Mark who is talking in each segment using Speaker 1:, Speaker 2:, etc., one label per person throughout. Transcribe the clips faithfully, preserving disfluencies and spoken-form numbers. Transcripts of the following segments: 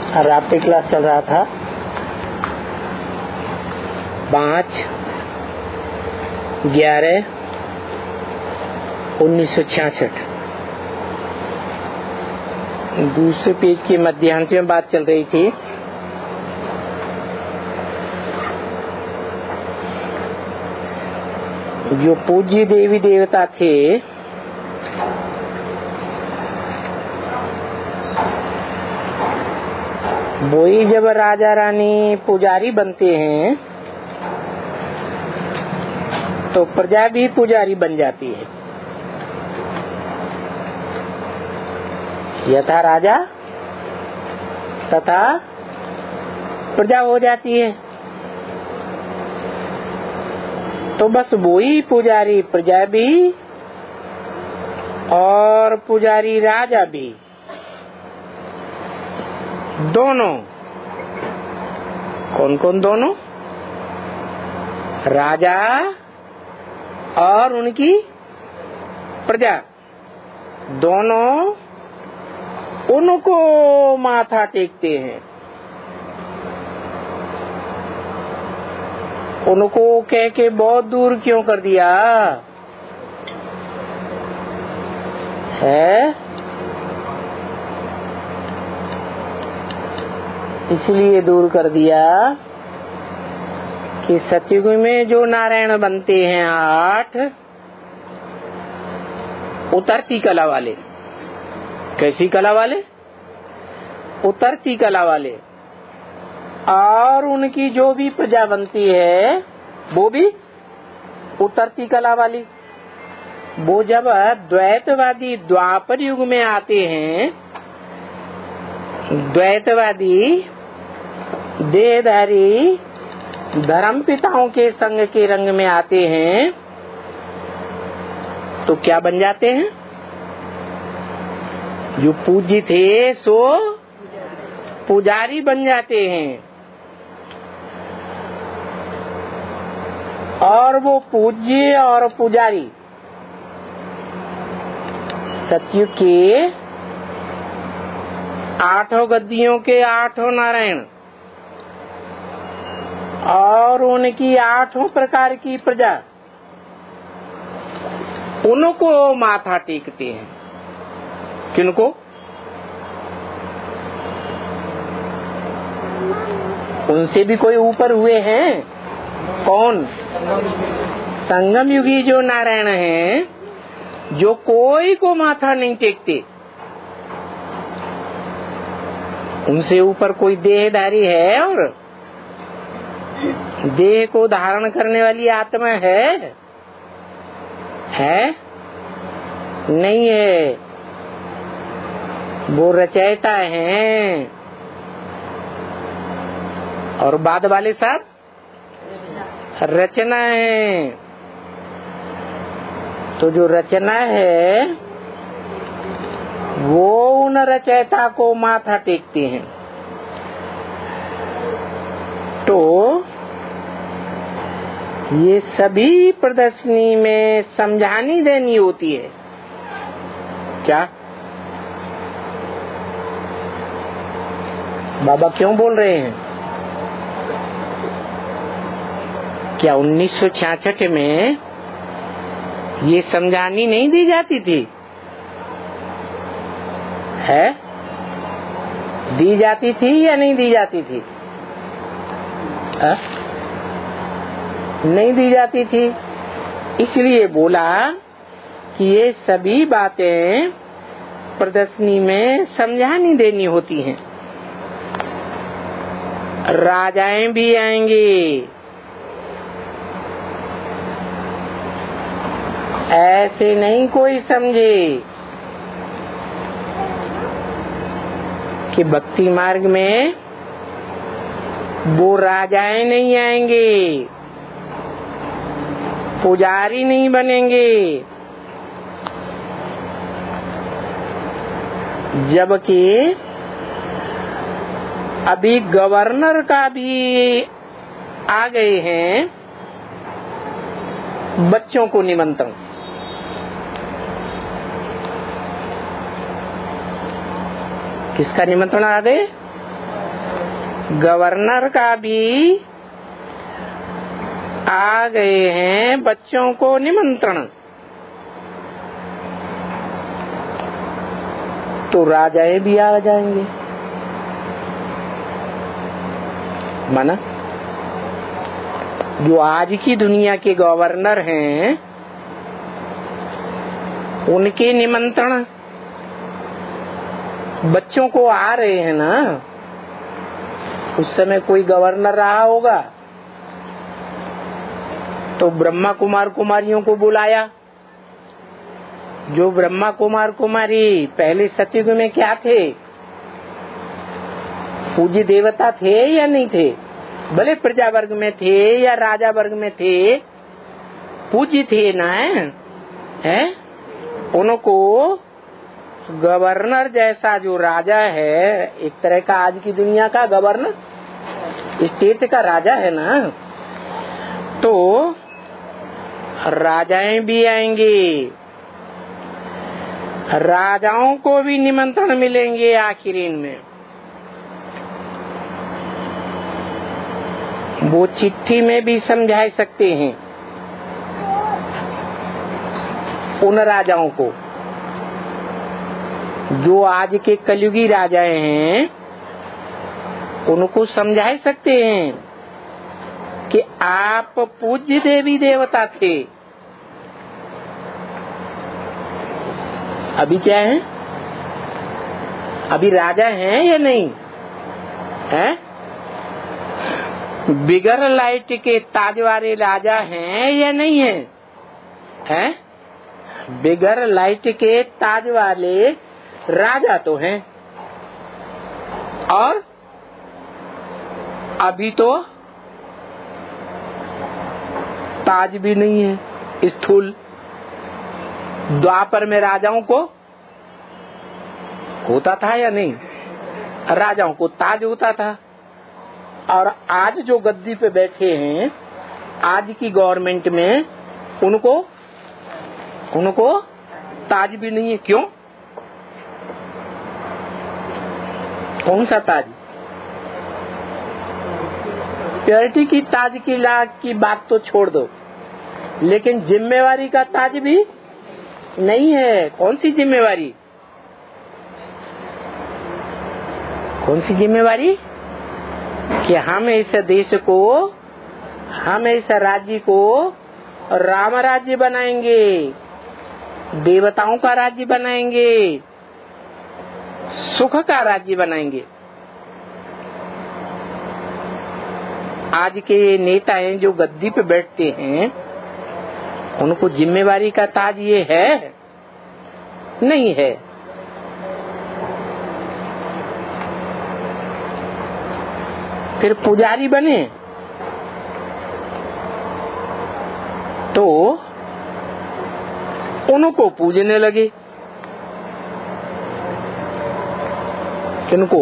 Speaker 1: रात्रि क्लास चल रहा था। पाँच ग्यारह उन्नीस सौ छियासठ दूसरे पेज के मध्यांश में बात चल रही थी। जो पूज्य देवी देवता थे वो ही जब राजा रानी पुजारी बनते हैं तो प्रजा भी पुजारी बन जाती है। यथा राजा तथा प्रजा हो जाती है। तो बस वही पुजारी प्रजा भी और पुजारी राजा भी, दोनों। कौन कौन दोनों? राजा और उनकी प्रजा, दोनों उनको माथा टेकते हैं। उनको कह के बहुत दूर क्यों कर दिया है? इसलिए दूर कर दिया कि सतयुग में जो नारायण बनते हैं आठ, उतरती कला वाले। कैसी कला वाले? उतरती कला वाले। और उनकी जो भी प्रजा बनती है वो भी उतरती कला वाली। वो जब द्वैतवादी द्वापर युग में आते हैं, द्वैतवादी देहधारी धर्म पिताओं के संग के रंग में आते हैं तो क्या बन जाते हैं? जो पूज्य थे सो पुजारी बन जाते हैं। और वो पूज्य और पुजारी सतयुग के आठों गद्दियों के आठों नारायण और उनकी आठों प्रकार की प्रजा, उनको माथा टेकते हैं। किनको? उनसे भी कोई ऊपर हुए हैं? कौन? संगम युगी जो नारायण हैं, जो कोई को माथा नहीं टेकते। उनसे ऊपर कोई देहधारी है? और देह को धारण करने वाली आत्मा है? है? नहीं है। वो रचयिता हैं। और बाद वाले साहब रचना है। तो जो रचना है वो उन रचयिता को माथा टेकते हैं। तो ये सभी प्रदर्शनी में समझानी देनी होती है। क्या बाबा क्यों बोल रहे हैं? क्या उन्नीस सौ छियासठ में ये समझानी नहीं दी जाती थी? है? दी जाती थी या नहीं दी जाती थी? आ? नहीं दी जाती थी। इसलिए बोला कि ये सभी बातें प्रदर्शनी में समझानी देनी होती हैं। राजाएं भी आएंगे, ऐसे नहीं कोई समझे कि भक्ति मार्ग में वो राजाएं नहीं आएंगे, पुजारी नहीं बनेंगे। जबकि अभी गवर्नर का भी आ गए हैं बच्चों को निमंत्रण। किसका निमंत्रण आ गए? गवर्नर का भी आ गए हैं बच्चों को निमंत्रण, तो राजाएं भी आ जाएंगे। माना जो आज की दुनिया के गवर्नर हैं उनके निमंत्रण बच्चों को आ रहे हैं ना। उस समय कोई गवर्नर रहा होगा तो ब्रह्मा कुमार कुमारियों को बुलाया। जो ब्रह्मा कुमार कुमारी पहले सतयुग में क्या थे? पूज्य देवता थे या नहीं थे? भले प्रजा वर्ग में थे या राजा वर्ग में थे, पूज्य थे ना। है उनको गवर्नर जैसा जो राजा है, एक तरह का आज की दुनिया का गवर्नर, स्टेट का राजा है ना, तो राजाएं भी आएंगे, राजाओं को भी निमंत्रण मिलेंगे आखिरीन में। वो चिट्ठी में भी समझा सकते हैं उन राजाओं को जो आज के कलयुगी राजाएं हैं, उनको समझा सकते हैं कि आप पूज्य देवी देवता थे। अभी क्या है? अभी राजा हैं या नहीं है? बिगर लाइट के ताज वाले राजा हैं या नहीं है? हैं? बिगर लाइट के ताज वाले राजा तो हैं। और अभी तो ताज भी नहीं है स्थूल। द्वापर में राजाओं को होता था या नहीं? राजाओं को ताज होता था। और आज जो गद्दी पे बैठे हैं आज की गवर्नमेंट में, उनको उनको ताज भी नहीं है। क्यों? कौन सा ताज? प्योरिटी की ताज की लाग की बात तो छोड़ दो, लेकिन जिम्मेवारी का ताज भी नहीं है। कौन सी जिम्मेवारी? कौन सी जिम्मेवारी? कि हम इस देश को, हम इस राज्य को राम राज्य बनाएंगे, देवताओं का राज्य बनाएंगे, सुख का राज्य बनाएंगे। आज के नेता हैं जो गद्दी पे बैठते हैं, उनको जिम्मेवारी का ताज ये है? नहीं है। फिर पुजारी बने तो उनको पूजने लगे। किनको?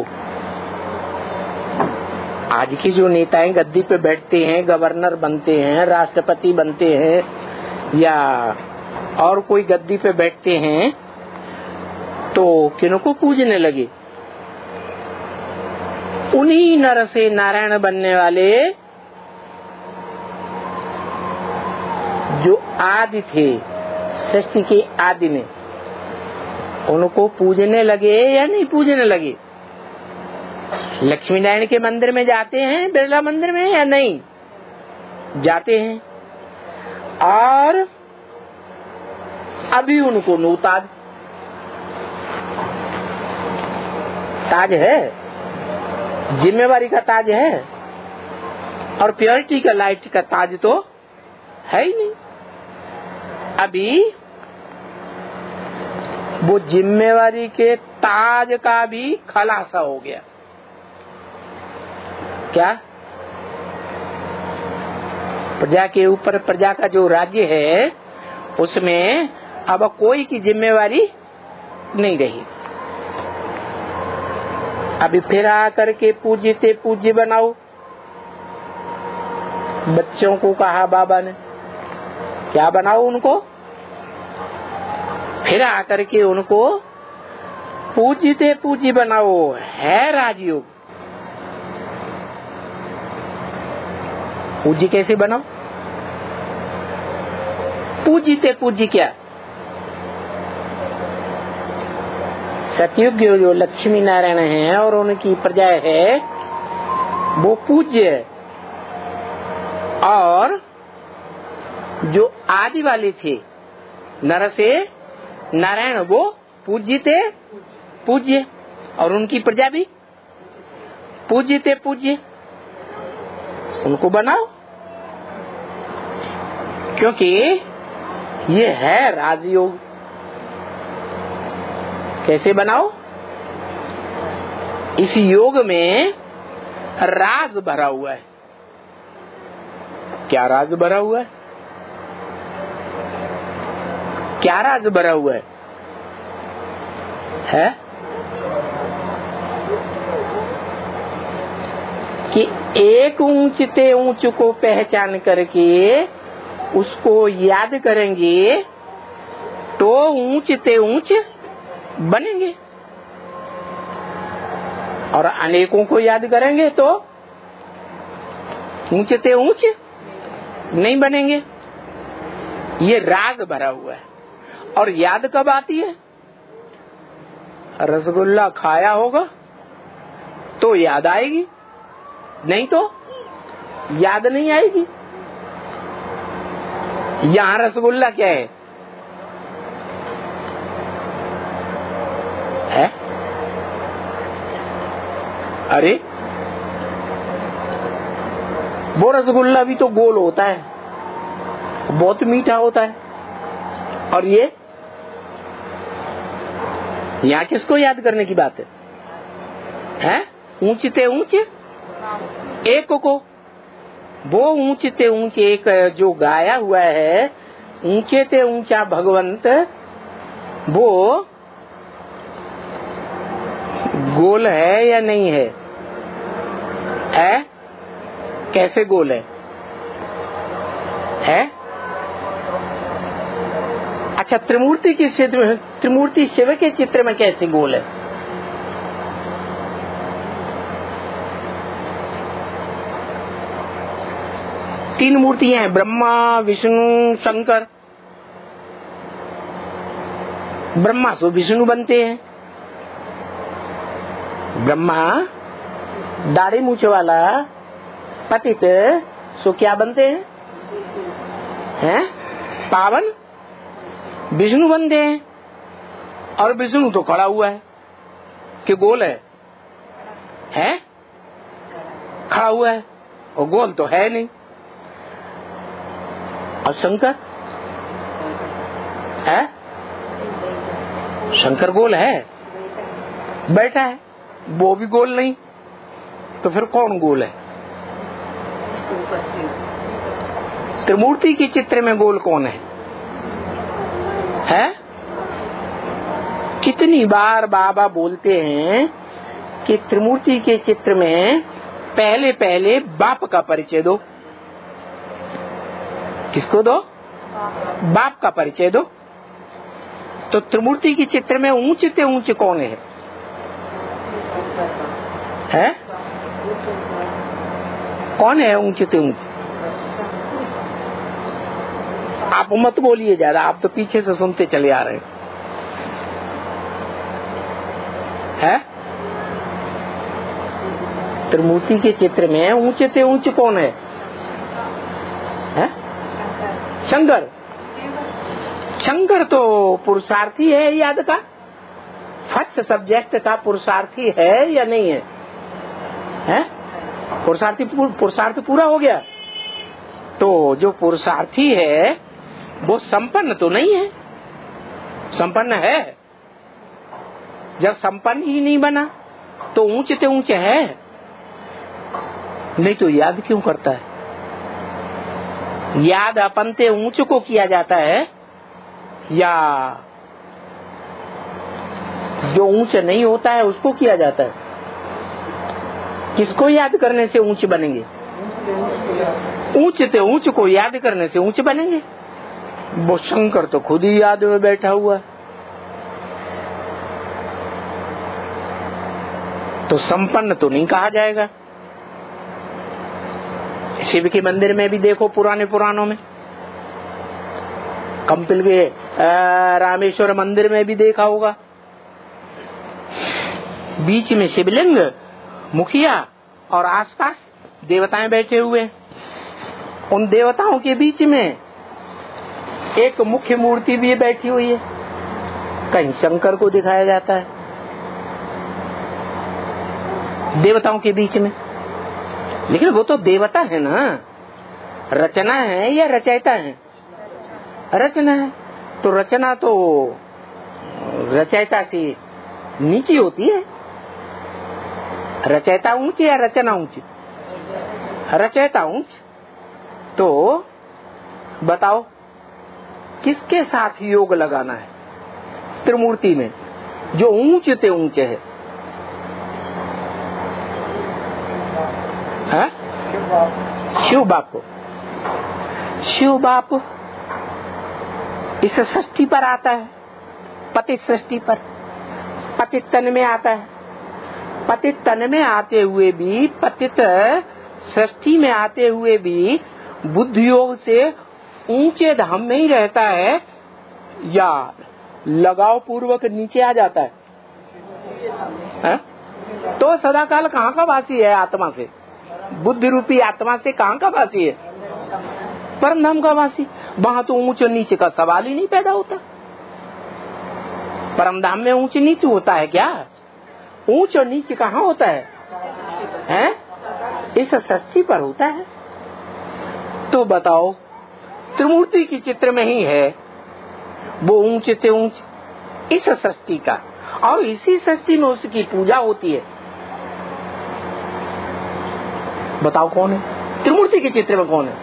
Speaker 1: आज की जो नेताएं गद्दी पे बैठते हैं, गवर्नर बनते हैं, राष्ट्रपति बनते हैं या और कोई गद्दी पे बैठते हैं, तो किनको पूजने लगे? उन्हीं नर से नारायण बनने वाले जो आदि थे, सृष्टि के आदि में, उनको पूजने लगे या नहीं पूजने लगे? लक्ष्मी नारायण के मंदिर में जाते हैं, बिरला मंदिर में, या नहीं जाते हैं? और अभी उनको नो ताज ताज है, जिम्मेवारी का ताज है, और प्योरिटी का लाइट का ताज तो है ही नहीं। अभी वो जिम्मेवारी के ताज का भी खलासा हो गया। क्या? प्रजा के ऊपर प्रजा का जो राज्य है उसमें अब कोई की जिम्मेवारी नहीं रही। अभी फिर आकर के पूज्य ते पूज्य बनाओ, बच्चों को कहा बाबा ने, क्या बनाओ उनको? फिर आकर के उनको पूज्य ते पूज्य बनाओ। है राजयोग, पूज्य कैसे बनाओ? पूज्यते पूज्य क्या? सतयुग जो लक्ष्मी नारायण है और उनकी प्रजा है वो पूज्य है, और जो आदि वाले थे नर से नारायण वो पूज्य थे पूज्य, और उनकी प्रजा भी पूज्य थे पूज्य। उनको बनाओ, क्योंकि ये है राजयोग। कैसे बनाओ? इस योग में राज भरा हुआ है। क्या राज भरा हुआ है? क्या राज भरा हुआ है? है कि एक ऊंचते ऊंच को पहचान करके उसको याद करेंगे तो ऊंचते ऊंच बनेंगे, और अनेकों को याद करेंगे तो ऊंचते ऊंच नहीं बनेंगे। ये राज भरा हुआ है। और याद कब आती है? रसगुल्ला खाया होगा तो याद आएगी, नहीं तो याद नहीं आएगी। यहाँ रसगुल्ला क्या है? है? अरे वो रसगुल्ला भी तो गोल होता है, बहुत मीठा होता है। और ये यहाँ किसको याद करने की बात है? हैं? ऊंचते ऊंच एक को, वो ऊंचते ऊंच एक जो गाया हुआ है, ऊंचे ते ऊंचा भगवंत, वो गोल है या नहीं है? है? कैसे गोल है? है? अच्छा, त्रिमूर्ति के चित्र में, त्रिमूर्ति शिव के चित्र में कैसे गोल है? तीन मूर्तियां हैं, ब्रह्मा विष्णु शंकर। ब्रह्मा सो विष्णु बनते हैं। ब्रह्मा दाढ़ी मूछ वाला पतित सो क्या बनते हैं? हैं? पावन विष्णु बनते हैं। और विष्णु तो खड़ा हुआ है कि गोल है? है? खड़ा हुआ है और गोल तो है नहीं। और शंकर है? शंकर गोल है? बैठा है, वो भी गोल नहीं, तो फिर कौन गोल है? त्रिमूर्ति के चित्र में गोल कौन है? है? कितनी बार बाबा बोलते हैं कि त्रिमूर्ति के चित्र में पहले पहले बाप का परिचय दो। किसको दो? बाप का परिचय दो। तो त्रिमूर्ति के चित्र में ऊंचते ऊंचे कौन है? है? कौन है ऊंचते ऊंचे? आप मत बोलिए ज्यादा, आप तो पीछे से सुनते चले आ रहे हैं। त्रिमूर्ति के चित्र में ऊंचते ऊंचे कौन है? है? शंकर। शंकर तो पुरुषार्थी है याद का, फर्स्ट सब्जेक्ट का पुरुषार्थी है या नहीं है? है? पुरुषार्थी पुरुषार्थ पूरा हो गया। तो जो पुरुषार्थी है वो संपन्न तो नहीं है। संपन्न है? जब संपन्न ही नहीं बना तो ऊंचते ऊंचे है, नहीं तो याद क्यों करता है? याद अपनते ऊंच को किया जाता है या जो ऊंच नहीं होता है उसको किया जाता है? किसको याद करने से ऊंच बनेंगे? ऊंचते ऊंच को याद करने से ऊंच बनेंगे। वो शंकर तो खुद ही याद में बैठा हुआ, तो संपन्न तो नहीं कहा जाएगा। शिव के मंदिर में भी देखो, पुराने पुराणों में, कंपिल के रामेश्वर मंदिर में भी देखा होगा, बीच में शिवलिंग, मुखिया और आसपास देवताएं बैठे हुए। उन देवताओं के बीच में एक मुख्य मूर्ति भी बैठी हुई है। कहीं शंकर को दिखाया जाता है देवताओं के बीच में, लेकिन वो तो देवता है ना, रचना है या रचयिता है? रचना है। तो रचना तो रचयिता से नीची होती है। रचयिता ऊंची या रचना ऊंची? रचयिता ऊंच। तो बताओ किसके साथ योग लगाना है त्रिमूर्ति में, जो ऊंचे ते ऊंचे है? है? शिव बाप को। शिव बाप इस सृष्टि पर आता है, पतित सृष्टि पर, पतित तन में आता है। पतित तन में आते हुए भी, पतित सृष्टि में आते हुए भी बुद्धि योग से ऊंचे धाम में ही रहता है या लगाव पूर्वक नीचे आ जाता है? है? तो सदाकाल कहाँ का वासी है? आत्मा से, बुद्धि रूपी आत्मा से कहाँ का वासी है? परम धाम का वासी। वहां तो ऊंचे नीचे का सवाल ही नहीं पैदा होता। परम धाम में ऊंचे नीचे होता है क्या? ऊंच और नीचे कहाँ होता है? हैं? इस सृष्टि पर होता है। तो बताओ, त्रिमूर्ति की चित्र में ही है वो ऊंचे से ऊंच इस सृष्टि का, और इसी सृष्टि में उसकी पूजा होती है। बताओ कौन है? त्रिमूर्ति के चित्र में कौन है?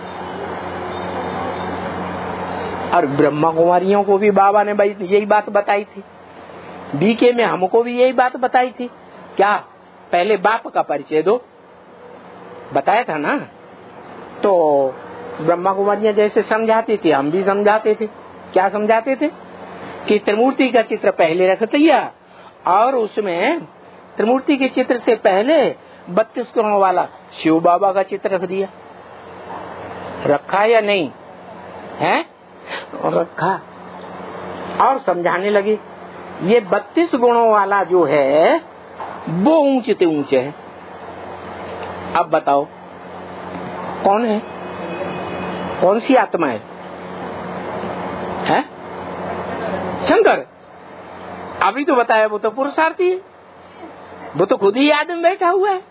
Speaker 1: और ब्रह्मा कुमारियों को भी बाबा ने यही बात बताई थी, बीके में हमको भी यही बात बताई थी। क्या? पहले बाप का परिचय दो, बताया था ना। तो ब्रह्मा कुमारियां जैसे समझाती थी, हम भी समझाते थे। क्या समझाते थे? कि त्रिमूर्ति का चित्र पहले रख दिया, और उसमें त्रिमूर्ति के चित्र से पहले बत्तीस गुणों वाला शिव बाबा का चित्र रख दिया। रखा या नहीं है? रखा। और समझाने लगे ये बत्तीस गुणों वाला जो है वो ऊंचे से ऊंचे है। अब बताओ कौन है? कौन सी आत्मा है? है? शंकर। अभी तो बताया वो तो पुरुषार्थी है, वो तो खुद ही याद में बैठा हुआ है।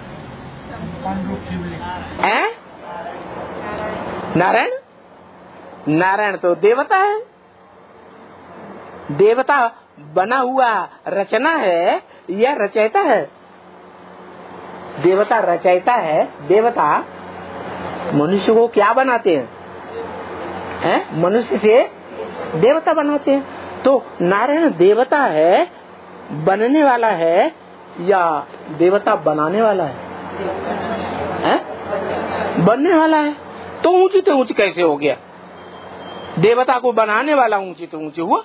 Speaker 1: हैं? नारायण। नारायण तो देवता है, देवता बना हुआ रचना है या रचयिता है? देवता रचयिता है। देवता मनुष्य को क्या बनाते हैं? हैं? मनुष्य से देवता बनाते हैं। तो नारायण देवता है, बनने वाला है या देवता बनाने वाला है? हैं? बनने वाला है। तो ऊंची तो ऊंची कैसे हो गया? देवता को बनाने वाला ऊंची तो ऊंची हुआ।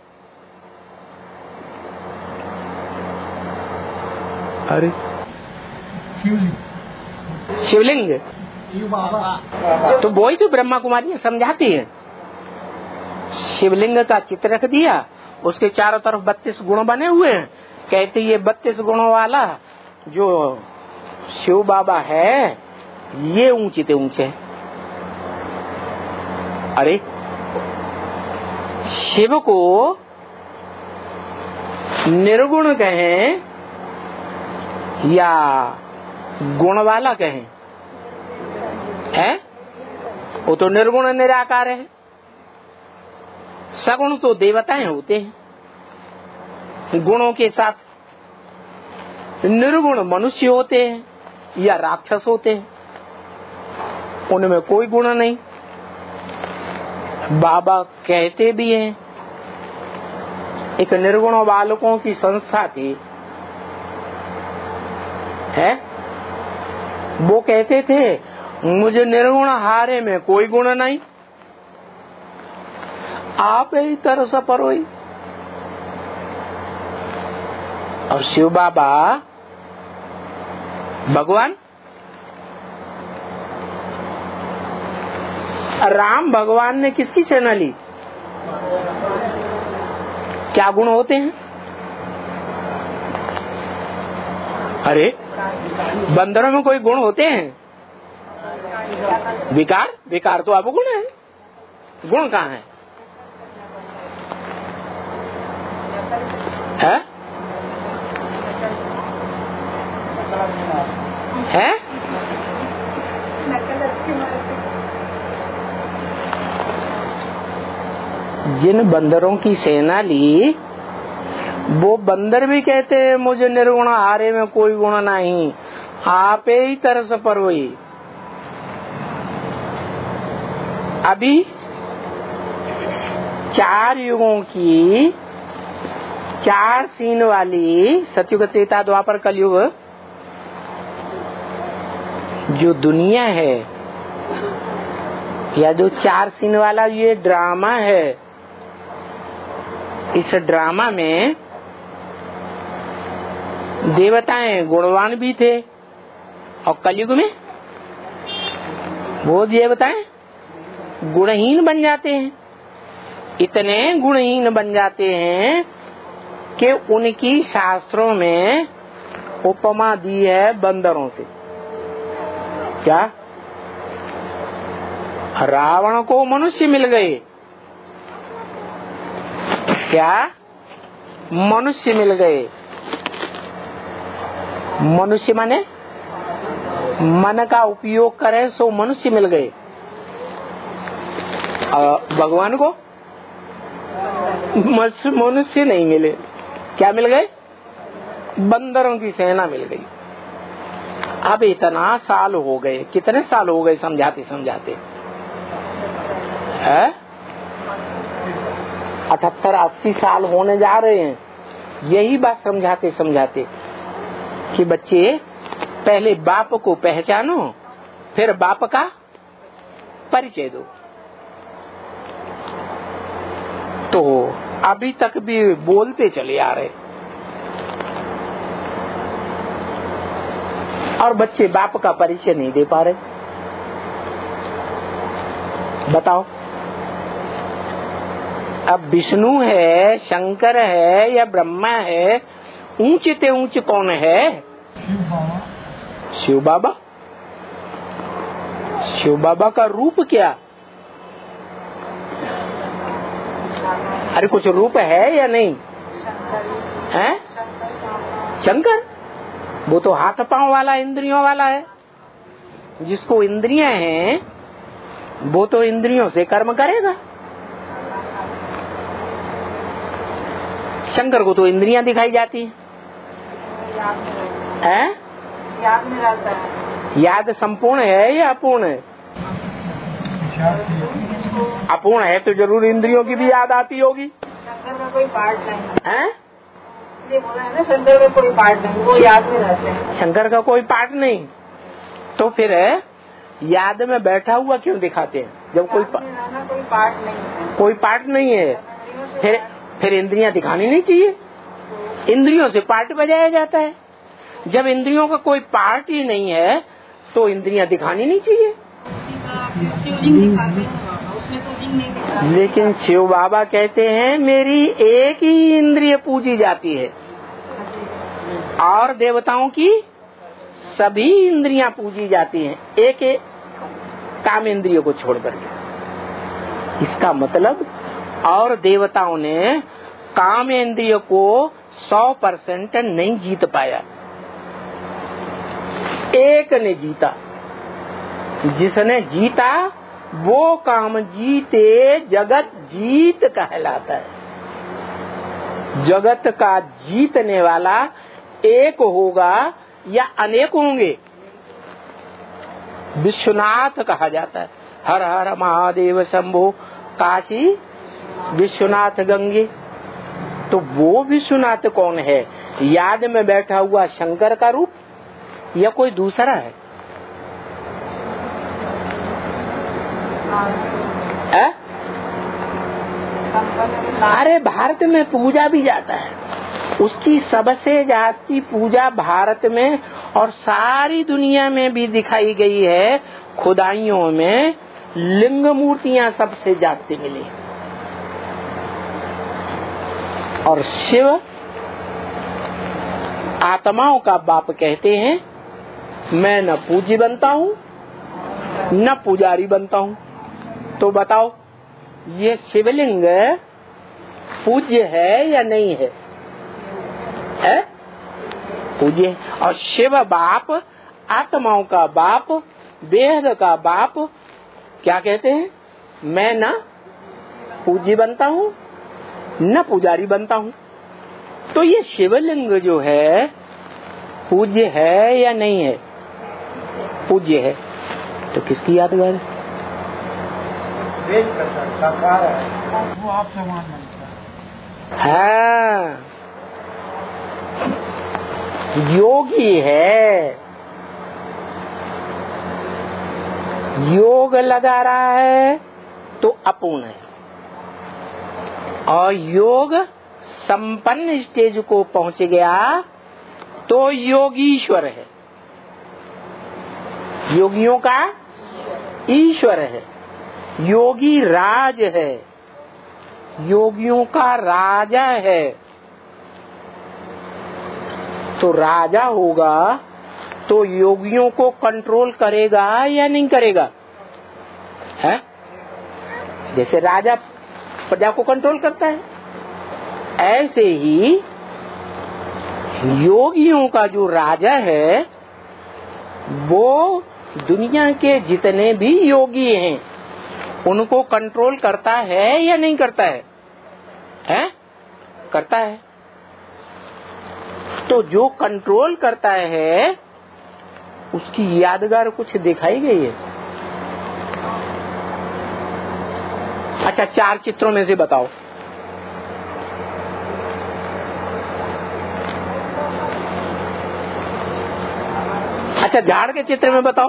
Speaker 1: अरे शिवलिंग, तो वो ही तो ब्रह्मा कुमारी समझाती है। शिवलिंग का चित्र रख दिया, उसके चारों तरफ बत्तीस गुण बने हुए हैं। कहते ये बत्तीस गुणों वाला जो शिव बाबा है ये ऊंचे ते ऊंचे। अरे शिव को निर्गुण कहें या गुण वाला कहें? है? वो तो निर्गुण निराकार है। सगुण तो देवताएं होते हैं गुणों के साथ। निर्गुण मनुष्य होते हैं या राक्षस होते हैं, उनमें कोई गुण नहीं। बाबा कहते भी हैं, एक निर्गुण बालकों की संस्था थी, है? वो कहते थे मुझे निर्गुण हारे में कोई गुण नहीं, आप ही तरस परोई। और शिव बाबा भगवान राम भगवान ने किसकी सेना ली? क्या गुण होते हैं? अरे बंदरों में कोई गुण होते हैं? विकार? विकार तो अवगुण है। गुण कहाँ है? है? है? जिन बंदरों की सेना ली वो बंदर भी कहते हैं मुझे निर्गुण हारे में कोई गुण नहीं, आपे ही तरस पर हुई। अभी चार युगों की चार सीन वाली सतयुग त्रेता द्वापर कलयुग जो दुनिया है, या जो चार सीन वाला ये ड्रामा है, इस ड्रामा में देवताएं गुणवान भी थे और कलयुग में वो देवताएं गुणहीन बन जाते हैं। इतने गुणहीन बन जाते हैं कि उनकी शास्त्रों में उपमा दी है बंदरों से। क्या? रावण को मनुष्य मिल गए। क्या? मनुष्य मिल गए। मनुष्य माने मन का उपयोग करें सो मनुष्य मिल गए। भगवान को मनुष्य नहीं मिले। क्या मिल गए? बंदरों की सेना मिल गई। अब इतना साल हो गए, कितने साल हो गए समझाते समझाते? है अठहत्तर अस्सी साल होने जा रहे हैं यही बात समझाते समझाते कि बच्चे पहले बाप को पहचानो, फिर बाप का परिचय दो। तो अभी तक भी बोलते चले आ रहे और बच्चे बाप का परिचय नहीं दे पा रहे। बताओ, अब विष्णु है, शंकर है या ब्रह्मा है, ऊंचे ते ऊंचे कौन है? शिव बाबा। शिव बाबा का रूप क्या? अरे कुछ रूप है या नहीं है? शंकर वो तो हाथ पांव वाला, इंद्रियों वाला है। जिसको इंद्रियां हैं वो तो इंद्रियों से कर्म करेगा। शंकर को तो इंद्रियां दिखाई जाती हैं।
Speaker 2: याद में रहता है।
Speaker 1: याद संपूर्ण है या अपूर्ण है? अपूर्ण है तो जरूर इंद्रियों की भी याद आती होगी।
Speaker 2: शंकर का कोई पार्ट नहीं
Speaker 1: है।
Speaker 2: ये बोला है ना, शंकर का कोई पार्ट नहीं, वो याद में रहते हैं।
Speaker 1: शंकर का कोई पार्ट नहीं तो फिर याद में बैठा हुआ क्यों दिखाते हैं? जब कोई पा...
Speaker 2: कोई पार्ट नहीं है।
Speaker 1: कोई पार्ट नहीं है फिर फिर इंद्रियां दिखानी नहीं चाहिए। इंद्रियों से पार्ट बजाया जाता है। जब इंद्रियों का कोई पार्ट ही नहीं है तो इंद्रियां दिखानी नहीं चाहिए।
Speaker 2: शिवलिंग दिखाते हैं, उसमें तो लिंग नहीं दिखाते।
Speaker 1: लेकिन शिव बाबा कहते हैं मेरी एक ही इंद्रिय पूजी जाती है और देवताओं की सभी इंद्रियां पूजी जाती हैं, एक एक काम इंद्रियों को छोड़ करके। इसका मतलब और देवताओं ने काम इंद्रियों को सौ परसेंट नहीं जीत पाया, एक ने जीता। जिसने जीता वो काम जीते जगत जीत कहलाता है। जगत का जीतने वाला एक होगा या अनेक होंगे, विश्वनाथ कहा जाता है। हर हर महादेव शंभो काशी विश्वनाथ गंगे। तो वो विश्वनाथ कौन है? याद में बैठा हुआ शंकर का रूप या कोई दूसरा है? है? अरे भारत में पूजा भी जाता है, उसकी सबसे जास्ती पूजा भारत में और सारी दुनिया में भी दिखाई गई है खुदाइयों में। लिंग मूर्तियां सबसे जाते मिले। और शिव आत्माओं का बाप कहते हैं, मैं न पूज्य बनता हूँ न पुजारी बनता हूँ। तो बताओ ये शिवलिंग पूज्य है या नहीं है? है? पूज्य है। और शिव बाप, आत्माओं का बाप, वेद का बाप क्या कहते हैं? मैं न पूज्य बनता हूँ न पुजारी बनता हूँ। तो ये शिवलिंग जो है पूज्य है या नहीं है? पूज्य है। तो किसकी यादगार है?
Speaker 2: वो आप समान बनता है।
Speaker 1: हाँ, योगी है, योग लगा रहा है तो अपूर्ण है। और योग संपन्न स्टेज को पहुंच गया तो योगीश्वर है, योगियों का ईश्वर है, योगी राज है, योगियों का राजा है। तो राजा होगा तो योगियों को कंट्रोल करेगा या नहीं करेगा? है? जैसे राजा प्रजा को कंट्रोल करता है, ऐसे ही योगियों का जो राजा है वो दुनिया के जितने भी योगी हैं उनको कंट्रोल करता है या नहीं करता है? हैं? करता है। तो जो कंट्रोल करता है उसकी यादगार कुछ दिखाई गई है? अच्छा, चार चित्रों में से बताओ। अच्छा, झाड़ के चित्र में बताओ।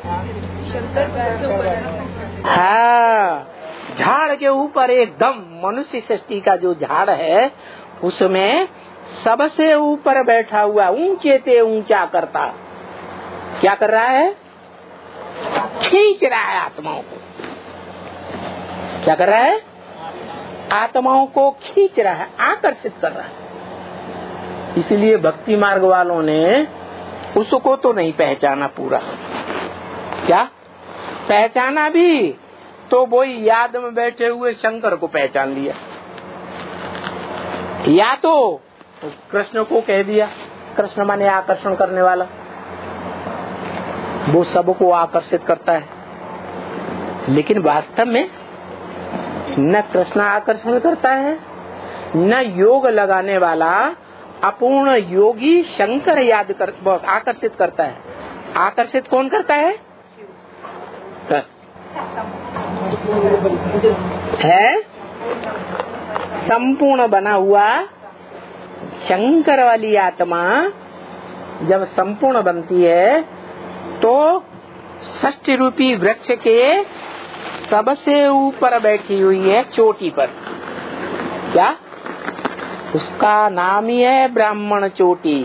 Speaker 1: हाँ, झाड़ के ऊपर एकदम मनुष्य सृष्टि का जो झाड़ है उसमें सबसे ऊपर बैठा हुआ ऊंचे ते ऊंचा करता क्या कर रहा है? खींच रहा है आत्माओं को। क्या कर रहा है? आत्माओं को खींच रहा है, आकर्षित कर रहा है। इसलिए भक्ति मार्ग वालों ने उसको तो नहीं पहचाना पूरा। क्या पहचाना भी तो वही याद में बैठे हुए शंकर को पहचान लिया, या तो कृष्ण को कह दिया। कृष्ण माने आकर्षण करने वाला, वो सबको आकर्षित करता है। लेकिन वास्तव में न कृष्ण आकर्षण करता है न योग लगाने वाला अपूर्ण योगी शंकर याद कर आकर्षित करता है। आकर्षित कौन करता है? है संपूर्ण बना हुआ शंकर वाली आत्मा जब संपूर्ण बनती है तो षष्ठी रूपी वृक्ष के सबसे ऊपर बैठी हुई है चोटी पर। क्या? उसका नाम ही है ब्राह्मण चोटी।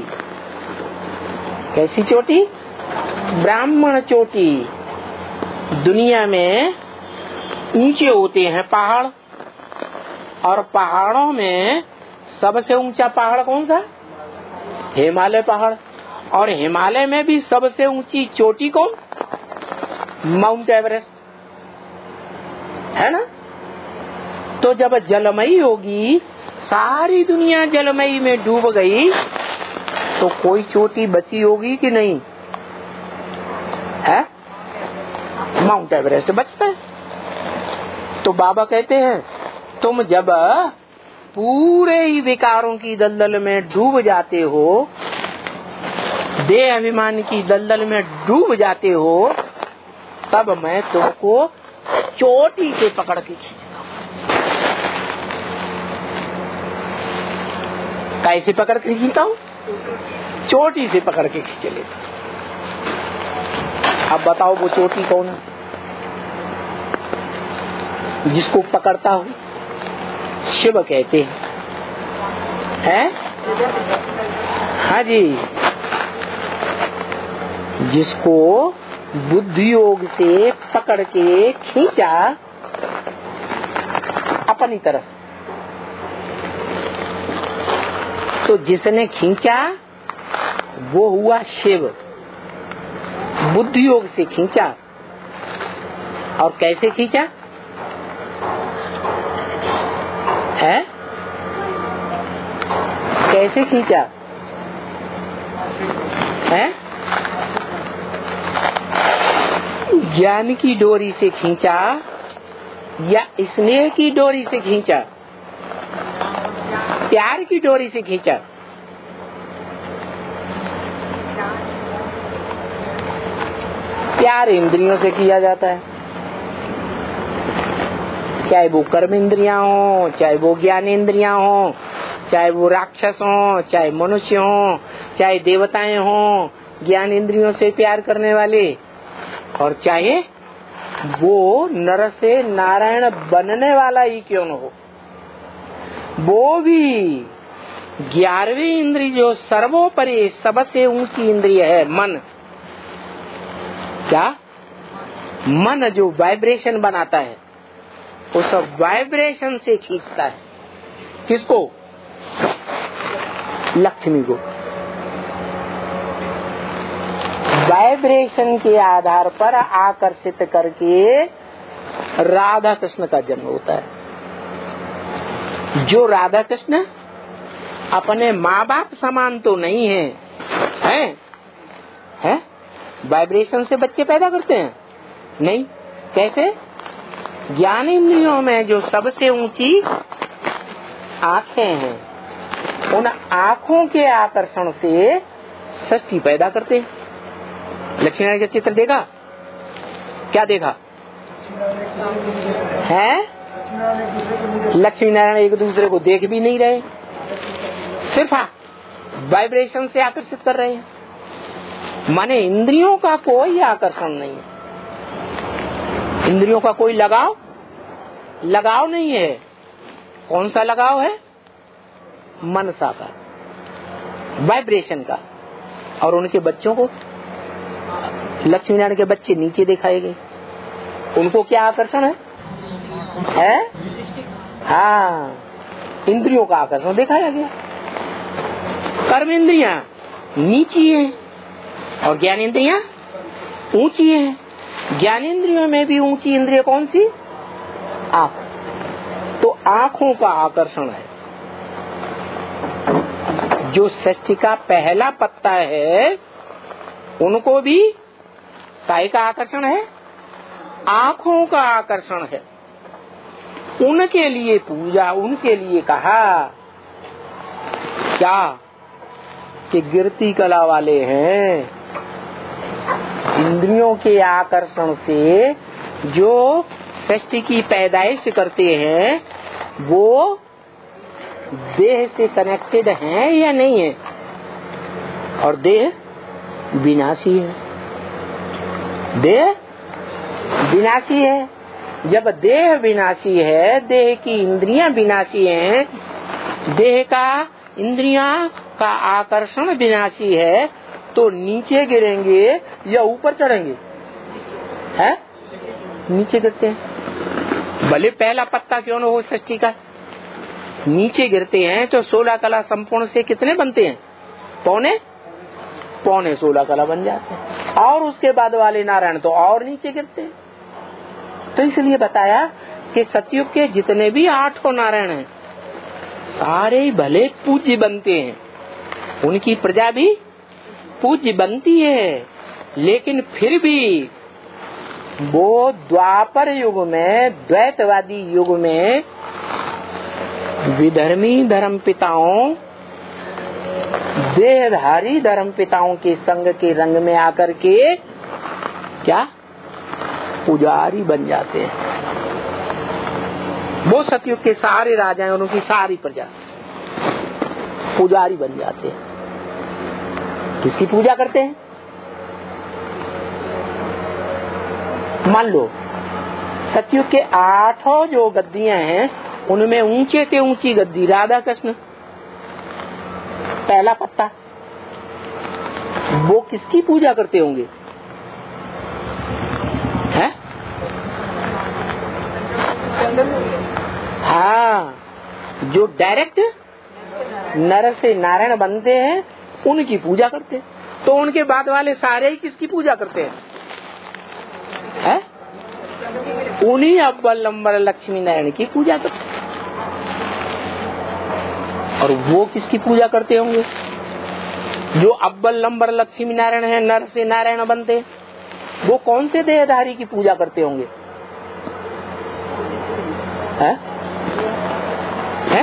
Speaker 1: कैसी चोटी? ब्राह्मण चोटी। दुनिया में ऊंचे होते हैं पहाड़, और पहाड़ों में सबसे ऊंचा पहाड़ कौन सा? हिमालय पहाड़। और हिमालय में भी सबसे ऊंची चोटी कौन? माउंट एवरेस्ट, है ना? तो जब जलमयी होगी, सारी दुनिया जलमयी में डूब गई, तो कोई चोटी बची होगी कि नहीं? है? माउंट एवरेस्ट बचता है। तो बाबा कहते हैं तुम जब पूरे ही विकारों की दलदल में डूब जाते हो, देह अभिमान की दलदल में डूब जाते हो, तब मैं तुमको चोटी से पकड़ के खींचता हूँ। कैसे पकड़ के खींचता हूँ? चोटी से पकड़ के खींच लेता। अब बताओ वो चोटी कौन है जिसको पकड़ता हूँ? शिव कहते हैं। है? हाँ जी, जिसको बुद्धि योग से पकड़ के खींचा अपनी तरफ, तो जिसने खींचा वो हुआ शिव। बुद्धि योग से खींचा, और कैसे खींचा है? कैसे खींचा है? ज्ञान की डोरी से खींचा या स्नेह की डोरी से खींचा? प्यार की डोरी से खींचा? प्यार इंद्रियों से किया जाता है, चाहे वो कर्म इंद्रियां हो, चाहे वो ज्ञान इंद्रियां हो, चाहे वो राक्षस हो, चाहे मनुष्य हो, चाहे देवताएं हो, ज्ञान इंद्रियों से प्यार करने वाले, और चाहे वो नर से नारायण बनने वाला ही क्यों न हो, वो भी ग्यारहवीं इंद्रिय जो सर्वोपरि सबसे ऊंची इंद्रिय है मन, क्या मन जो वाइब्रेशन बनाता है, उस वाइब्रेशन से खींचता है। किसको? लक्ष्मी को। वाइब्रेशन के आधार पर आकर्षित करके राधा कृष्ण का जन्म होता है। जो राधा कृष्ण अपने माँ बाप समान तो नहीं है, हैं? हैं? वाइब्रेशन से बच्चे पैदा करते हैं? नहीं। कैसे? ज्ञान इंद्रियों में जो सबसे ऊंची आंखें हैं, उन आंखों के आकर्षण से सृष्टि पैदा करते हैं। लक्ष्मी नारायण का चित्र देखा? क्या देखा है? लक्ष्मी नारायण एक दूसरे को देख भी नहीं रहे, सिर्फ वाइब्रेशन से आकर्षित कर रहे हैं। माने इंद्रियों का कोई आकर्षण नहीं है, इंद्रियों का कोई लगाव लगाव नहीं है। कौन सा लगाव है? मनसा का, वाइब्रेशन का। और उनके बच्चों को, लक्ष्मी नारायण के बच्चे नीचे दिखाए गए, उनको क्या आकर्षण है? है? हाँ, इंद्रियों का आकर्षण दिखाया गया। कर्म इंद्रियां नीची है और ज्ञान इंद्रियां ऊंची है। ज्ञान इंद्रियों में भी ऊंची इंद्रिय कौन सी? आंख। तो आंखों का आकर्षण है। जो सृष्टि का पहला पत्ता है, उनको भी काय का आकर्षण है? आंखों का आकर्षण है। उनके लिए पूजा, उनके लिए कहा क्या कि गिरती कला वाले हैं। इंद्रियों के आकर्षण से जो सृष्टि की पैदाइश करते हैं, वो देह से कनेक्टेड हैं या नहीं है? और देह विनाशी है, देह विनाशी है। जब देह विनाशी है, देह की इंद्रियां विनाशी हैं, देह का इंद्रियां का आकर्षण विनाशी है, तो नीचे गिरेंगे या ऊपर चढ़ेंगे? है? नीचे गिरते हैं। भले पहला पत्ता क्यों न हो सृष्टि का, नीचे गिरते हैं। तो सोलह कला संपूर्ण से कितने बनते हैं? पौने पौने सोलह कला बन जाते हैं। और उसके बाद वाले नारायण तो और नीचे गिरते हैं। तो इसलिए बताया कि सतयुग के जितने भी आठों नारायण हैं, सारे भले पूज्य बनते हैं, उनकी प्रजा भी पूज्य बनती है, लेकिन फिर भी वो द्वापर युग में, द्वैतवादी युग में विधर्मी धर्म पिताओं, देहधारी धर्म पिताओं के संग के रंग में आकर के क्या पुजारी बन जाते हैं। वो सतयुग के सारे राजा हैं, उनकी सारी प्रजा पुजारी बन जाते हैं। किसकी पूजा करते हैं? मान लो सतयुग के आठों जो गद्दियां हैं, उनमें ऊंचे से ऊंची गद्दी राधा कृष्ण, पहला पत्ता। वो किसकी पूजा करते होंगे? हाँ, जो डायरेक्ट नर से नारायण बनते हैं उनकी पूजा करते हैं। तो उनके बाद वाले सारे ही किसकी पूजा करते हैं, है? उन्हीं अव्वल नंबर लक्ष्मी नारायण की पूजा करते हैं। और वो किसकी पूजा करते होंगे? जो अव्वल नंबर लक्ष्मी नारायण है, नर से नारायण बनते, वो कौन से देहधारी की पूजा करते होंगे? है? है?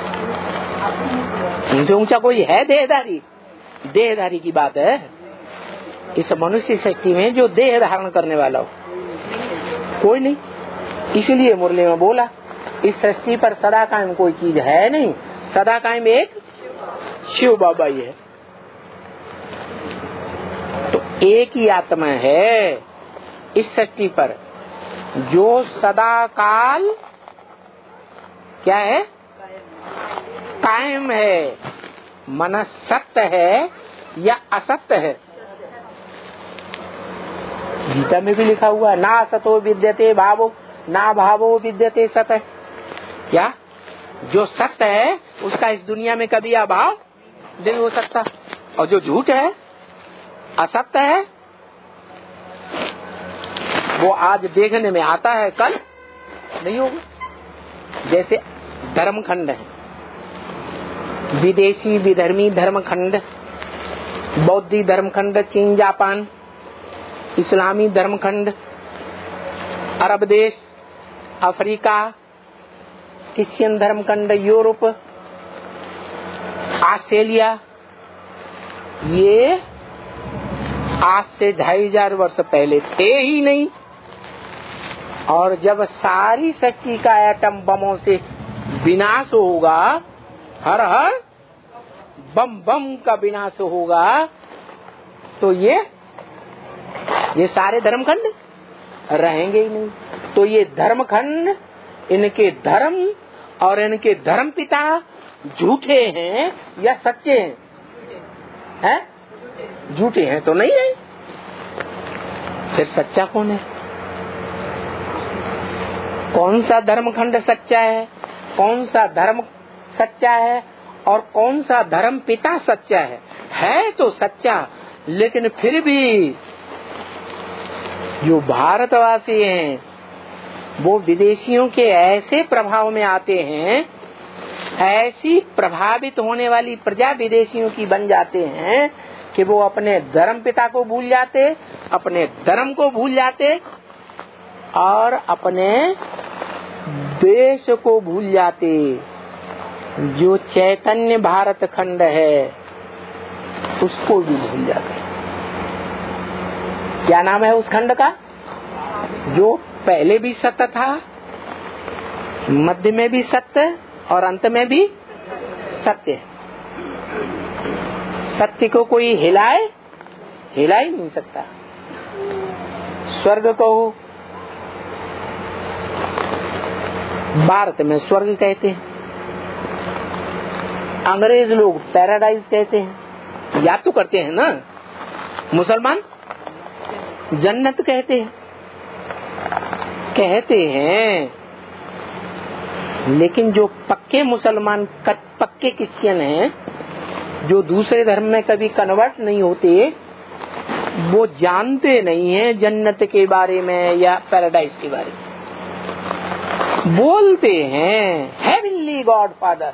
Speaker 1: उनसे ऊंचा कोई है देहधारी? देहधारी की बात है इस मनुष्य शक्ति में, जो देह धारण करने वाला हो कोई नहीं। इसलिए मुरली में बोला, इस सृष्टि पर सदा कायम कोई चीज है नहीं, सदा कायम एक शिव बाबा ही है। तो एक ही आत्मा है इस सृष्टि पर जो सदा काल क्या है, कायम है। मन सत्य है या असत्य है? गीता में भी लिखा हुआ है, ना सतो विद्यते भावो ना भावो विद्यते सत। क्या जो सत्य है उसका इस दुनिया में कभी अभाव नहीं हो सकता, और जो झूठ है, असत्य है, वो आज देखने में आता है, कल नहीं होगा। जैसे धर्मखंड है, विदेशी विधर्मी धर्मखंड, बौद्धी धर्मखंड चीन जापान, इस्लामी धर्मखंड अरब देश, अफ्रीका, क्रिश्चियन धर्मखंड यूरोप, ऑस्ट्रेलिया, ये आज से ढाई हजार वर्ष पहले थे ही नहीं। और जब सारी शक्ति का एटम बमों से विनाश होगा, हर हर बम बम का विनाश होगा, तो ये ये सारे धर्मखंड रहेंगे ही नहीं। तो ये धर्मखंड, इनके धर्म और इनके धर्म पिता झूठे हैं या सच्चे हैं? हैं? झूठे हैं तो नहीं है, फिर सच्चा कौन है? कौन सा धर्मखंड सच्चा है, कौन सा धर्म सच्चा है और कौन सा धर्म पिता सच्चा है? है तो सच्चा, लेकिन फिर भी जो भारतवासी हैं वो विदेशियों के ऐसे प्रभाव में आते हैं, ऐसी प्रभावित होने वाली प्रजा विदेशियों की बन जाते हैं कि वो अपने धर्म पिता को भूल जाते, अपने धर्म को भूल जाते और अपने देश को भूल जाते। जो चैतन्य भारत खंड है उसको भी भूल जाते। क्या नाम है उस खंड का? जो पहले भी सत्य था, मध्य में भी सत्य और अंत में भी सत्य। सत्य को कोई हिलाए हिला ही नहीं सकता। स्वर्ग को भारत में स्वर्ग कहते हैं, अंग्रेज लोग पैराडाइज कहते हैं, याद तो करते हैं ना। मुसलमान जन्नत कहते हैं कहते हैं लेकिन जो पक्के मुसलमान, पक्के क्रिश्चियन हैं, जो दूसरे धर्म में कभी कन्वर्ट नहीं होते, वो जानते नहीं हैं जन्नत के बारे में या पैराडाइज के बारे में। बोलते हैं heavenly God father,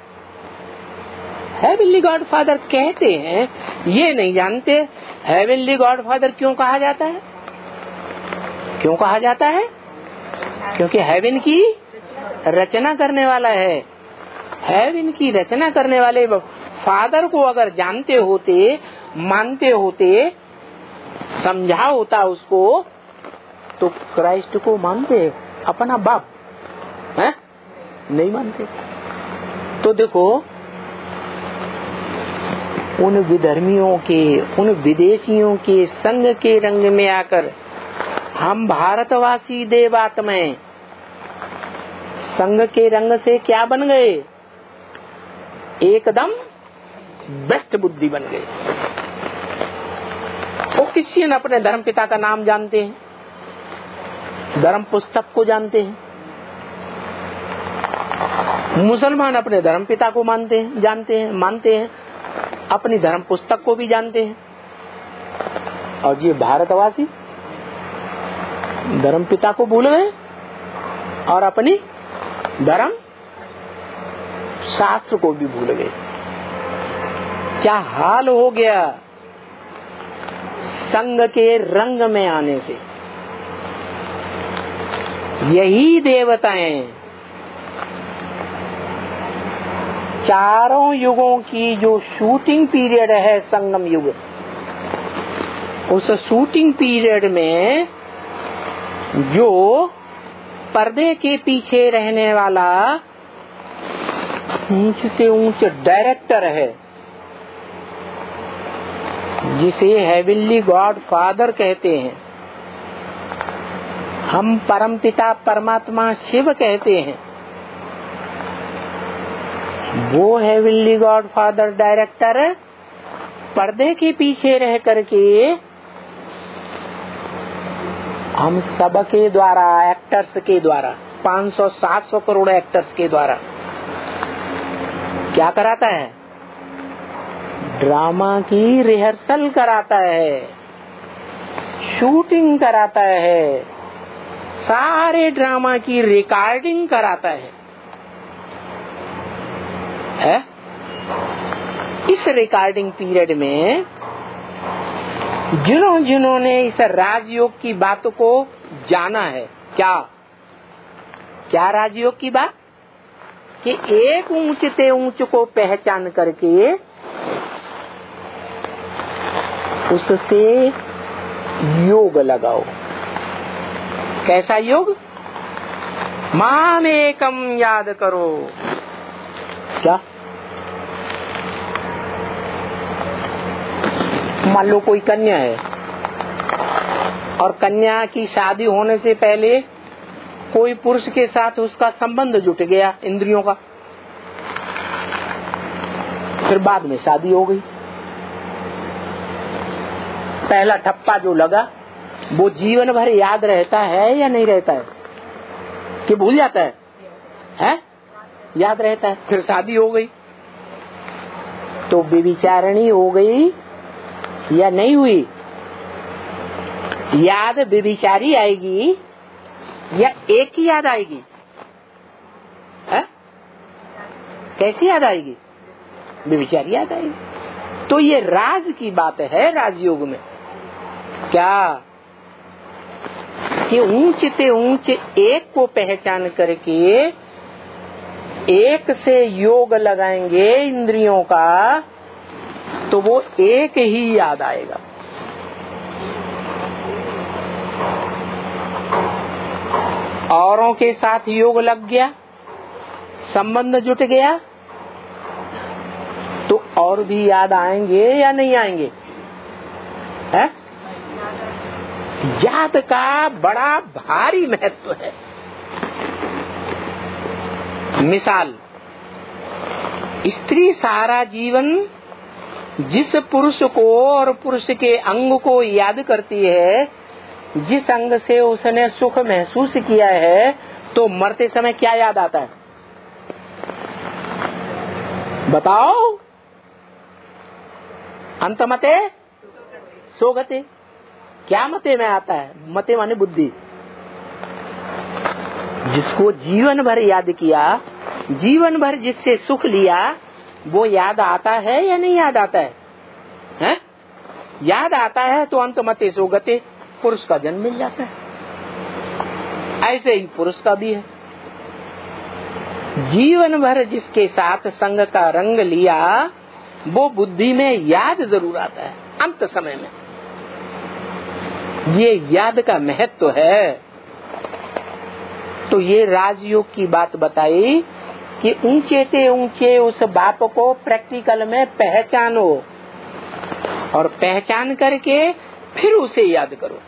Speaker 1: heavenly God father कहते हैं, ये नहीं जानते हेवनली गॉड फादर क्यों कहा जाता है। क्यों कहा जाता है? क्योंकि हेवन की रचना करने वाला है। हेवन की रचना करने वाले फादर को अगर जानते होते, मानते होते, समझा होता उसको, तो क्राइस्ट को मानते अपना बाप है? नहीं मानते। तो देखो, उन विधर्मियों के, उन विदेशियों के संग के रंग में आकर हम भारतवासी देवात्माएं संग के रंग से क्या बन गए? एकदम बेस्ट बुद्धि बन गए। वो क्रिश्चियन अपने धर्म पिता का नाम जानते हैं, धर्म पुस्तक को जानते हैं, मुसलमान अपने धर्म पिता को मानते हैं, जानते हैं, मानते हैं, अपनी धर्म पुस्तक को भी जानते हैं। और ये भारतवासी धर्म पिता को भूल गए और अपनी धर्म शास्त्र को भी भूल गए। क्या हाल हो गया संग के रंग में आने से। यही देवताएं चारों युगों की जो शूटिंग पीरियड है संगम युग, उस शूटिंग पीरियड में जो पर्दे के पीछे रहने वाला ऊंच से ऊंच डायरेक्टर है, जिसे हेवनली गॉड फादर कहते हैं, हम परमपिता परमात्मा शिव कहते हैं, वो हेवनली गॉड फादर डायरेक्टर पर्दे के पीछे रह करके हम सबके द्वारा, एक्टर्स के द्वारा, पाँच सौ सात सौ करोड़ एक्टर्स के द्वारा क्या कराता है? ड्रामा की रिहर्सल कराता है, शूटिंग कराता है, सारे ड्रामा की रिकॉर्डिंग कराता है, है? इस रिकॉर्डिंग पीरियड में जिन्हों जिन्होंने इस राजयोग की बात को जाना है, क्या क्या राजयोग की बात, कि एक ऊंचते ऊंच को पहचान करके उससे योग लगाओ। कैसा योग? माम एकम याद करो। क्या? मान लो कोई कन्या है और कन्या की शादी होने से पहले कोई पुरुष के साथ उसका संबंध जुट गया इंद्रियों का, फिर बाद में शादी हो गई। पहला ठप्पा जो लगा वो जीवन भर याद रहता है या नहीं रहता है, कि भूल जाता है? है? याद रहता है। फिर शादी हो गई तो व्यभिचारिणी हो गई या नहीं हुई? याद व्यभिचारी आएगी या एक ही याद आएगी? है? कैसी याद आएगी? व्यभिचारी याद आएगी। तो ये राज की बात है राजयोग में। क्या? कि ऊंचते ऊंचे एक को पहचान करके एक से योग लगाएंगे इंद्रियों का, तो वो एक ही याद आएगा। औरों के साथ योग लग गया, संबंध जुट गया, तो और भी याद आएंगे या नहीं आएंगे? है? याद का बड़ा भारी महत्व है। मिसाल, स्त्री सारा जीवन जिस पुरुष को और पुरुष के अंग को याद करती है, जिस अंग से उसने सुख महसूस किया है, तो मरते समय क्या याद आता है? बताओ। अंत मते सोगते। क्या मते में आता है? मते माने बुद्धि। जिसको जीवन भर याद किया, जीवन भर जिससे सुख लिया, वो याद आता है या नहीं याद आता है? हैं? याद आता है तो अंत मते सोगते, पुरुष का जन्म मिल जाता है। ऐसे ही पुरुष का भी है। जीवन भर जिसके साथ संग का रंग लिया, वो बुद्धि में याद जरूर आता है अंत समय में। ये याद का महत्व है। तो ये राजयोग की बात बताई कि ऊंचे से ऊंचे उस बाप को प्रैक्टिकल में पहचानो और पहचान करके फिर उसे याद करो।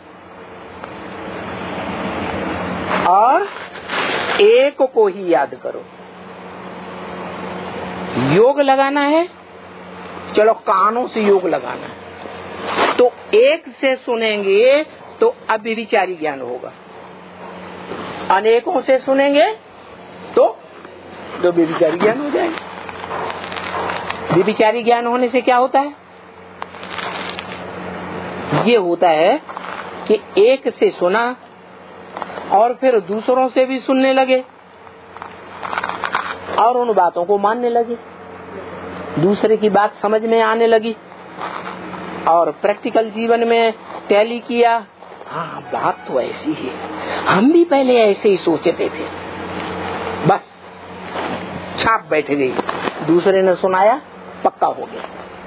Speaker 1: और एक को ही याद करो। योग लगाना है, चलो कानों से योग लगाना है, तो एक से सुनेंगे तो अव्यभिचारी ज्ञान होगा, अनेकों से सुनेंगे तो तो व्यभिचारी ज्ञान हो जाएगा। व्यभिचारी ज्ञान होने से क्या होता है? ये होता है कि एक से सुना और फिर दूसरों से भी सुनने लगे और उन बातों को मानने लगे, दूसरे की बात समझ में आने लगी और प्रैक्टिकल जीवन में टैली किया। हाँ, बात तो ऐसी है, हम भी पहले ऐसे ही सोचते थे, बस छाप बैठ गई, दूसरे ने सुनाया, पक्का हो गया।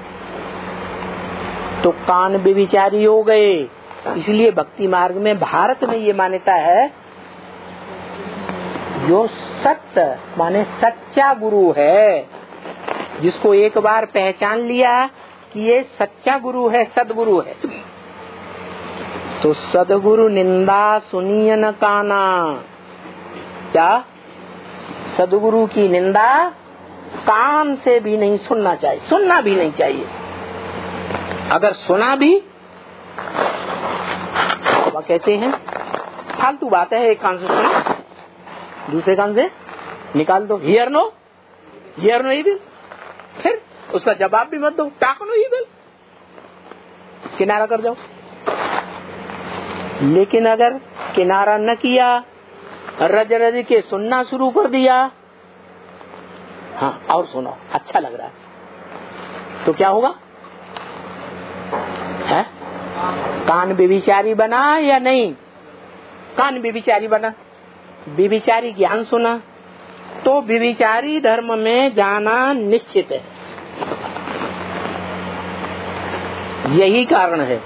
Speaker 1: तो कान व्यभिचारी हो गए। इसलिए भक्ति मार्ग में भारत में ये मान्यता है, जो सत्य माने सच्चा गुरु है, जिसको एक बार पहचान लिया कि ये सच्चा गुरु है, सदगुरु है, तो सदगुरु निंदा सुनिए न काना। क्या? सदगुरु की निंदा कान से भी नहीं सुनना चाहिए, सुनना भी नहीं चाहिए। अगर सुना भी, वो कहते हैं फालतू बात है, एक कान से सुना, दूसरे कान से निकाल दो, hear no hear no evil, फिर उसका जवाब भी मत दो, टाक नो इविल, किनारा कर जाओ। लेकिन अगर किनारा न किया, रज रज के सुनना शुरू कर दिया, हाँ और सुनो, अच्छा लग रहा है, तो क्या होगा? है? कान व्यभिचारी बना या नहीं? कान व्यभिचारी बना। व्यभिचारी ज्ञान सुना तो व्यभिचारी धर्म में जाना निश्चित है। यही कारण है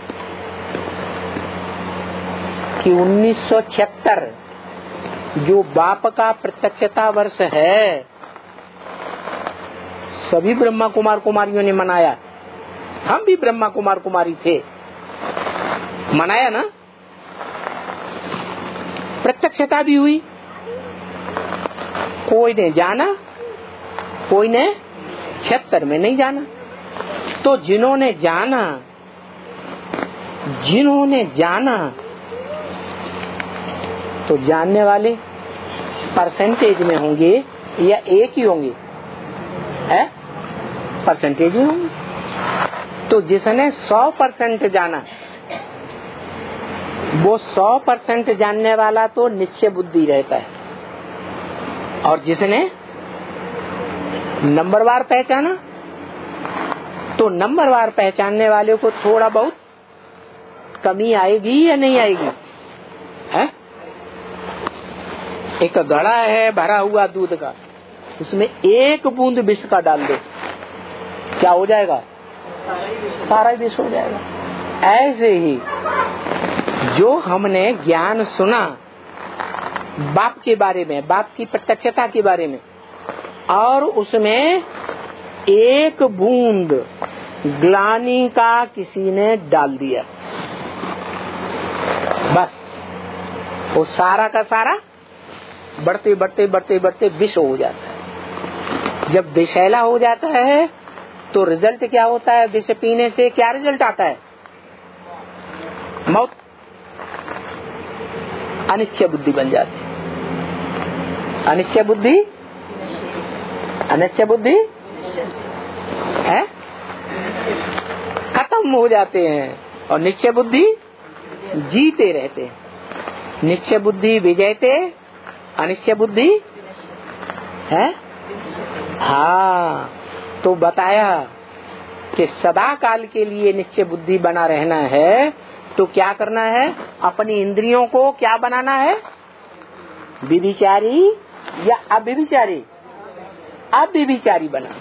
Speaker 1: कि उन्नीस सौ छिहत्तर जो बाप का प्रत्यक्षता वर्ष है, सभी ब्रह्मा कुमार कुमारियों ने मनाया। हम भी ब्रह्मा कुमार कुमारी थे, मनाया ना, प्रत्यक्षता भी हुई। कोई ने जाना, कोई ने छिहत्तर में नहीं जाना। तो जिन्होंने जाना जिन्होंने जाना तो जानने वाले परसेंटेज में होंगे या एक ही होंगे? है परसेंटेज ही होंगे। तो जिसने सौ परसेंट जाना, वो सौ परसेंट जानने वाला तो निश्चय बुद्धि रहता है, और जिसने नंबरवार पहचाना, तो नंबरवार पहचानने वाले को थोड़ा बहुत कमी आएगी या नहीं आएगी? है? एक घड़ा है भरा हुआ दूध का, उसमें एक बूंद विष का डाल दो, क्या हो जाएगा? सारा विष हो जाएगा। ऐसे ही जो हमने ज्ञान सुना बाप के बारे में, बाप की प्रत्यक्षता के बारे में, और उसमें एक बूंद ग्लानि का किसी ने डाल दिया, बस वो सारा का सारा बढ़ते बढ़ते बढ़ते बढ़ते विष हो जाता है। जब विषैला हो जाता है तो रिजल्ट क्या होता है? विष पीने से क्या रिजल्ट आता है? मौत। अनिश्चय बुद्धि बन जाती है। अनिश्चय बुद्धि अनिश्चय बुद्धि है, खत्म हो जाते हैं, और निश्चय बुद्धि जीते रहते हैं। निश्चय बुद्धि विजयते, अनिश्चय बुद्धि है। हाँ, तो बताया कि सदा काल के लिए निश्चय बुद्धि बना रहना है, तो क्या करना है? अपनी इंद्रियों को क्या बनाना है? व्यभिचारी या अव्यभिचारी? अव्यभिचारी बनाना।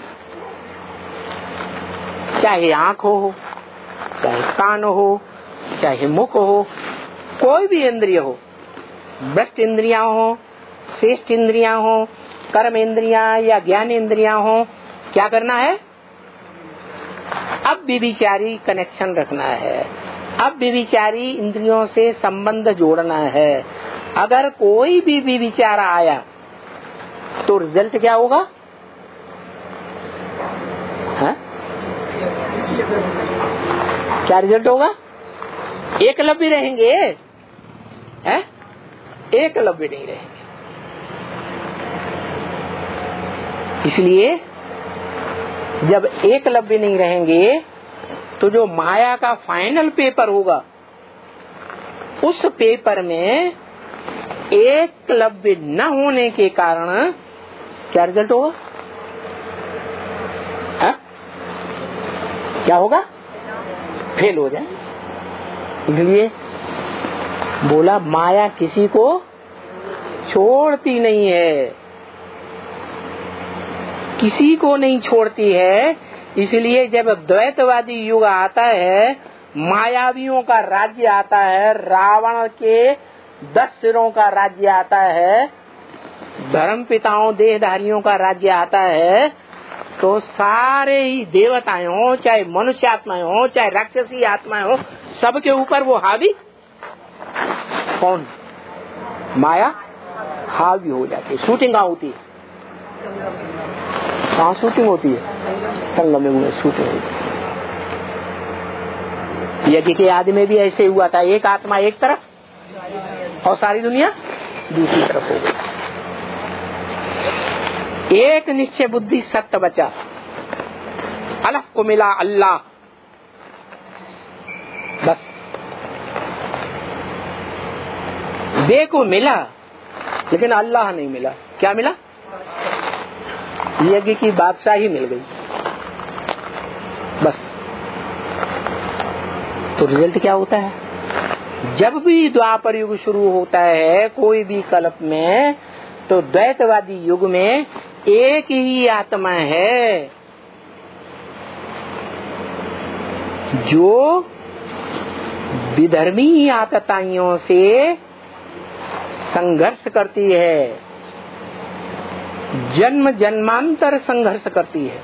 Speaker 1: चाहे आंख हो, चाहे कान हो, चाहे मुख हो, कोई भी इंद्रिय हो, भ्रष्ट इंद्रियां हो, श्रेष्ठ इंद्रियां हो, कर्म इंद्रियां या ज्ञान इंद्रियां हो, क्या करना है? अब व्यभिचारी कनेक्शन रखना है, अब व्यभिचारी इंद्रियों से संबंध जोड़ना है। अगर कोई भी व्यभिचार आया तो रिजल्ट क्या होगा? हा? क्या रिजल्ट होगा? एकलव्य रहेंगे, हैं? एकलव्य नहीं रहेंगे। इसलिए जब एकलव्य नहीं रहेंगे तो जो माया का फाइनल पेपर होगा उस पेपर में एकलव्य न होने के कारण क्या रिजल्ट होगा? हा? क्या होगा? फेल हो जाए। इसलिए बोला माया किसी को छोड़ती नहीं है, किसी को नहीं छोड़ती है। इसलिए जब द्वैतवादी युग आता है, मायावियों का राज्य आता है, रावण के दस सिरों का राज्य आता है, धर्म पिताओं देहधारियों का राज्य आता है, तो सारे ही देवताएं हो, चाहे मनुष्य आत्माएं हो, चाहे राक्षसी आत्माएं हो, सबके ऊपर वो हावी कौन? माया हावी हो जाती है। शूटिंग कहाँ होती है? कहाँ शूटिंग होती है? संगम में शूटिंग होती है। यज्ञ के आदि में भी ऐसे हुआ था, एक आत्मा एक तरफ और सारी दुनिया दूसरी तरफ हो गई। एक निश्चय बुद्धि सत्य बचा, अलग को मिला अल्लाह, बस बे को मिला लेकिन अल्लाह नहीं मिला। क्या मिला? यज्ञ की बादशाही मिल गई, बस। तो रिजल्ट क्या होता है? जब भी द्वापर युग शुरू होता है कोई भी कल्प में, तो द्वैतवादी युग में एक ही आत्मा है जो विधर्मी आतताइयों से संघर्ष करती है, जन्म जन्मांतर संघर्ष करती है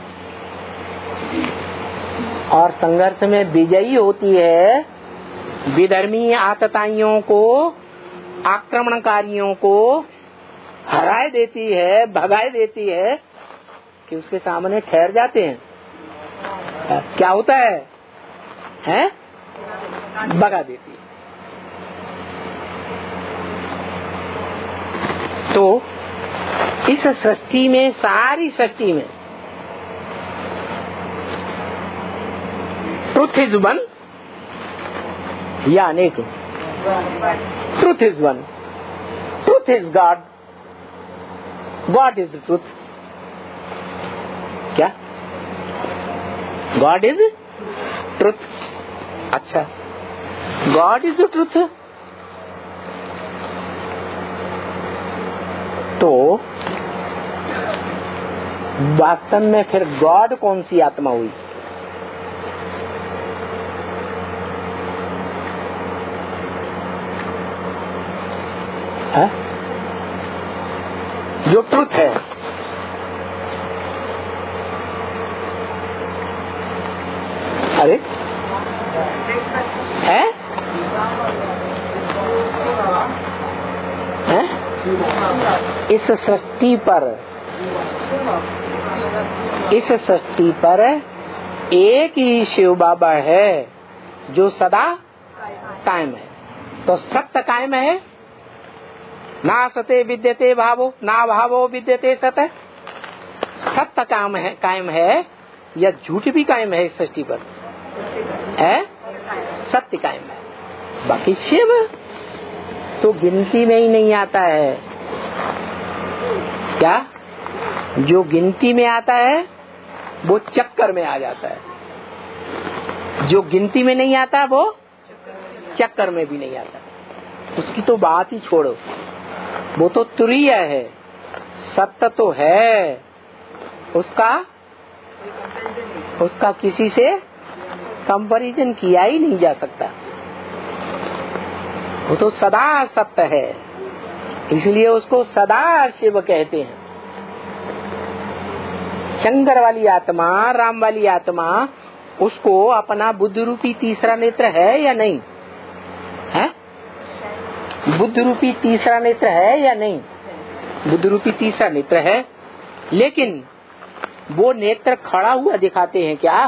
Speaker 1: और संघर्ष में विजयी होती है। विधर्मी आतताइयों को, आक्रमणकारियों को हराए देती है, भगाए देती है कि उसके सामने ठहर जाते हैं। क्या होता है? हैं? भगा देती है। तो इस सृष्टि में, सारी सृष्टि में ट्रुथ इज वन या अनेक? Truth is one. Truth is God. God is truth. क्या? God is truth. अच्छा, गॉड इज ट्रुथ। तो वास्तव में फिर गॉड कौन सी आत्मा हुई? है? जो ट्रुथ है, अरे है? है? इस सृष्टि पर, इस सृष्टि पर एक ही शिव बाबा है जो सदा कायम है। तो सत्य कायम है, ना सते विद्यते भावो, ना भावो विद्यते सत्य। सत्य काम है, कायम है, या झूठ भी कायम है इस सृष्टि पर? है? सत्य कायम है। बाकी शिव तो गिनती में ही नहीं आता है। क्या? जो गिनती में आता है वो चक्कर में आ जाता है, जो गिनती में नहीं आता वो चक्कर में भी नहीं आता। उसकी तो बात ही छोड़ो, वो तो तुरीय है। सत्य तो है, उसका उसका किसी से कंपैरिजन किया ही नहीं जा सकता। वो तो सदा सत्य है, इसलिए उसको सदा शिव कहते हैं। शंकर वाली आत्मा, राम वाली आत्मा, उसको अपना बुद्ध रूपी तीसरा नेत्र है या नहीं है? बुद्ध रूपी तीसरा नेत्र है या नहीं? बुद्ध रूपी तीसरा नेत्र है, लेकिन वो नेत्र खड़ा हुआ दिखाते हैं क्या?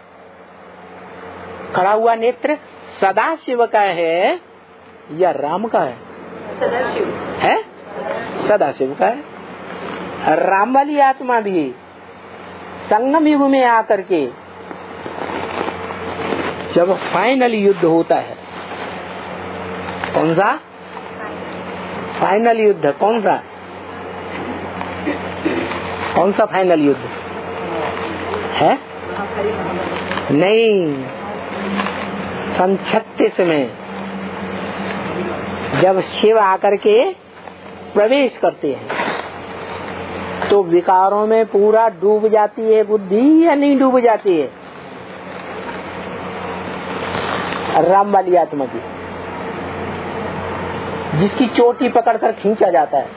Speaker 1: खड़ा हुआ नेत्र सदा शिव का है या राम का है?
Speaker 2: सदाशिव
Speaker 1: है? सदा शिव का है। राम वाली आत्मा भी संगम युग में आकर के जब फाइनल युद्ध होता है, कौन सा फाइनल युद्ध, कौन सा कौन सा फाइनल युद्ध है? नहीं, सन छत्तीस में जब शिव आकर के प्रवेश करते हैं तो विकारों में पूरा डूब जाती है बुद्धि या नहीं डूब जाती है? राम वाली आत्मा की, जिसकी चोटी पकड़कर खींचा जाता है,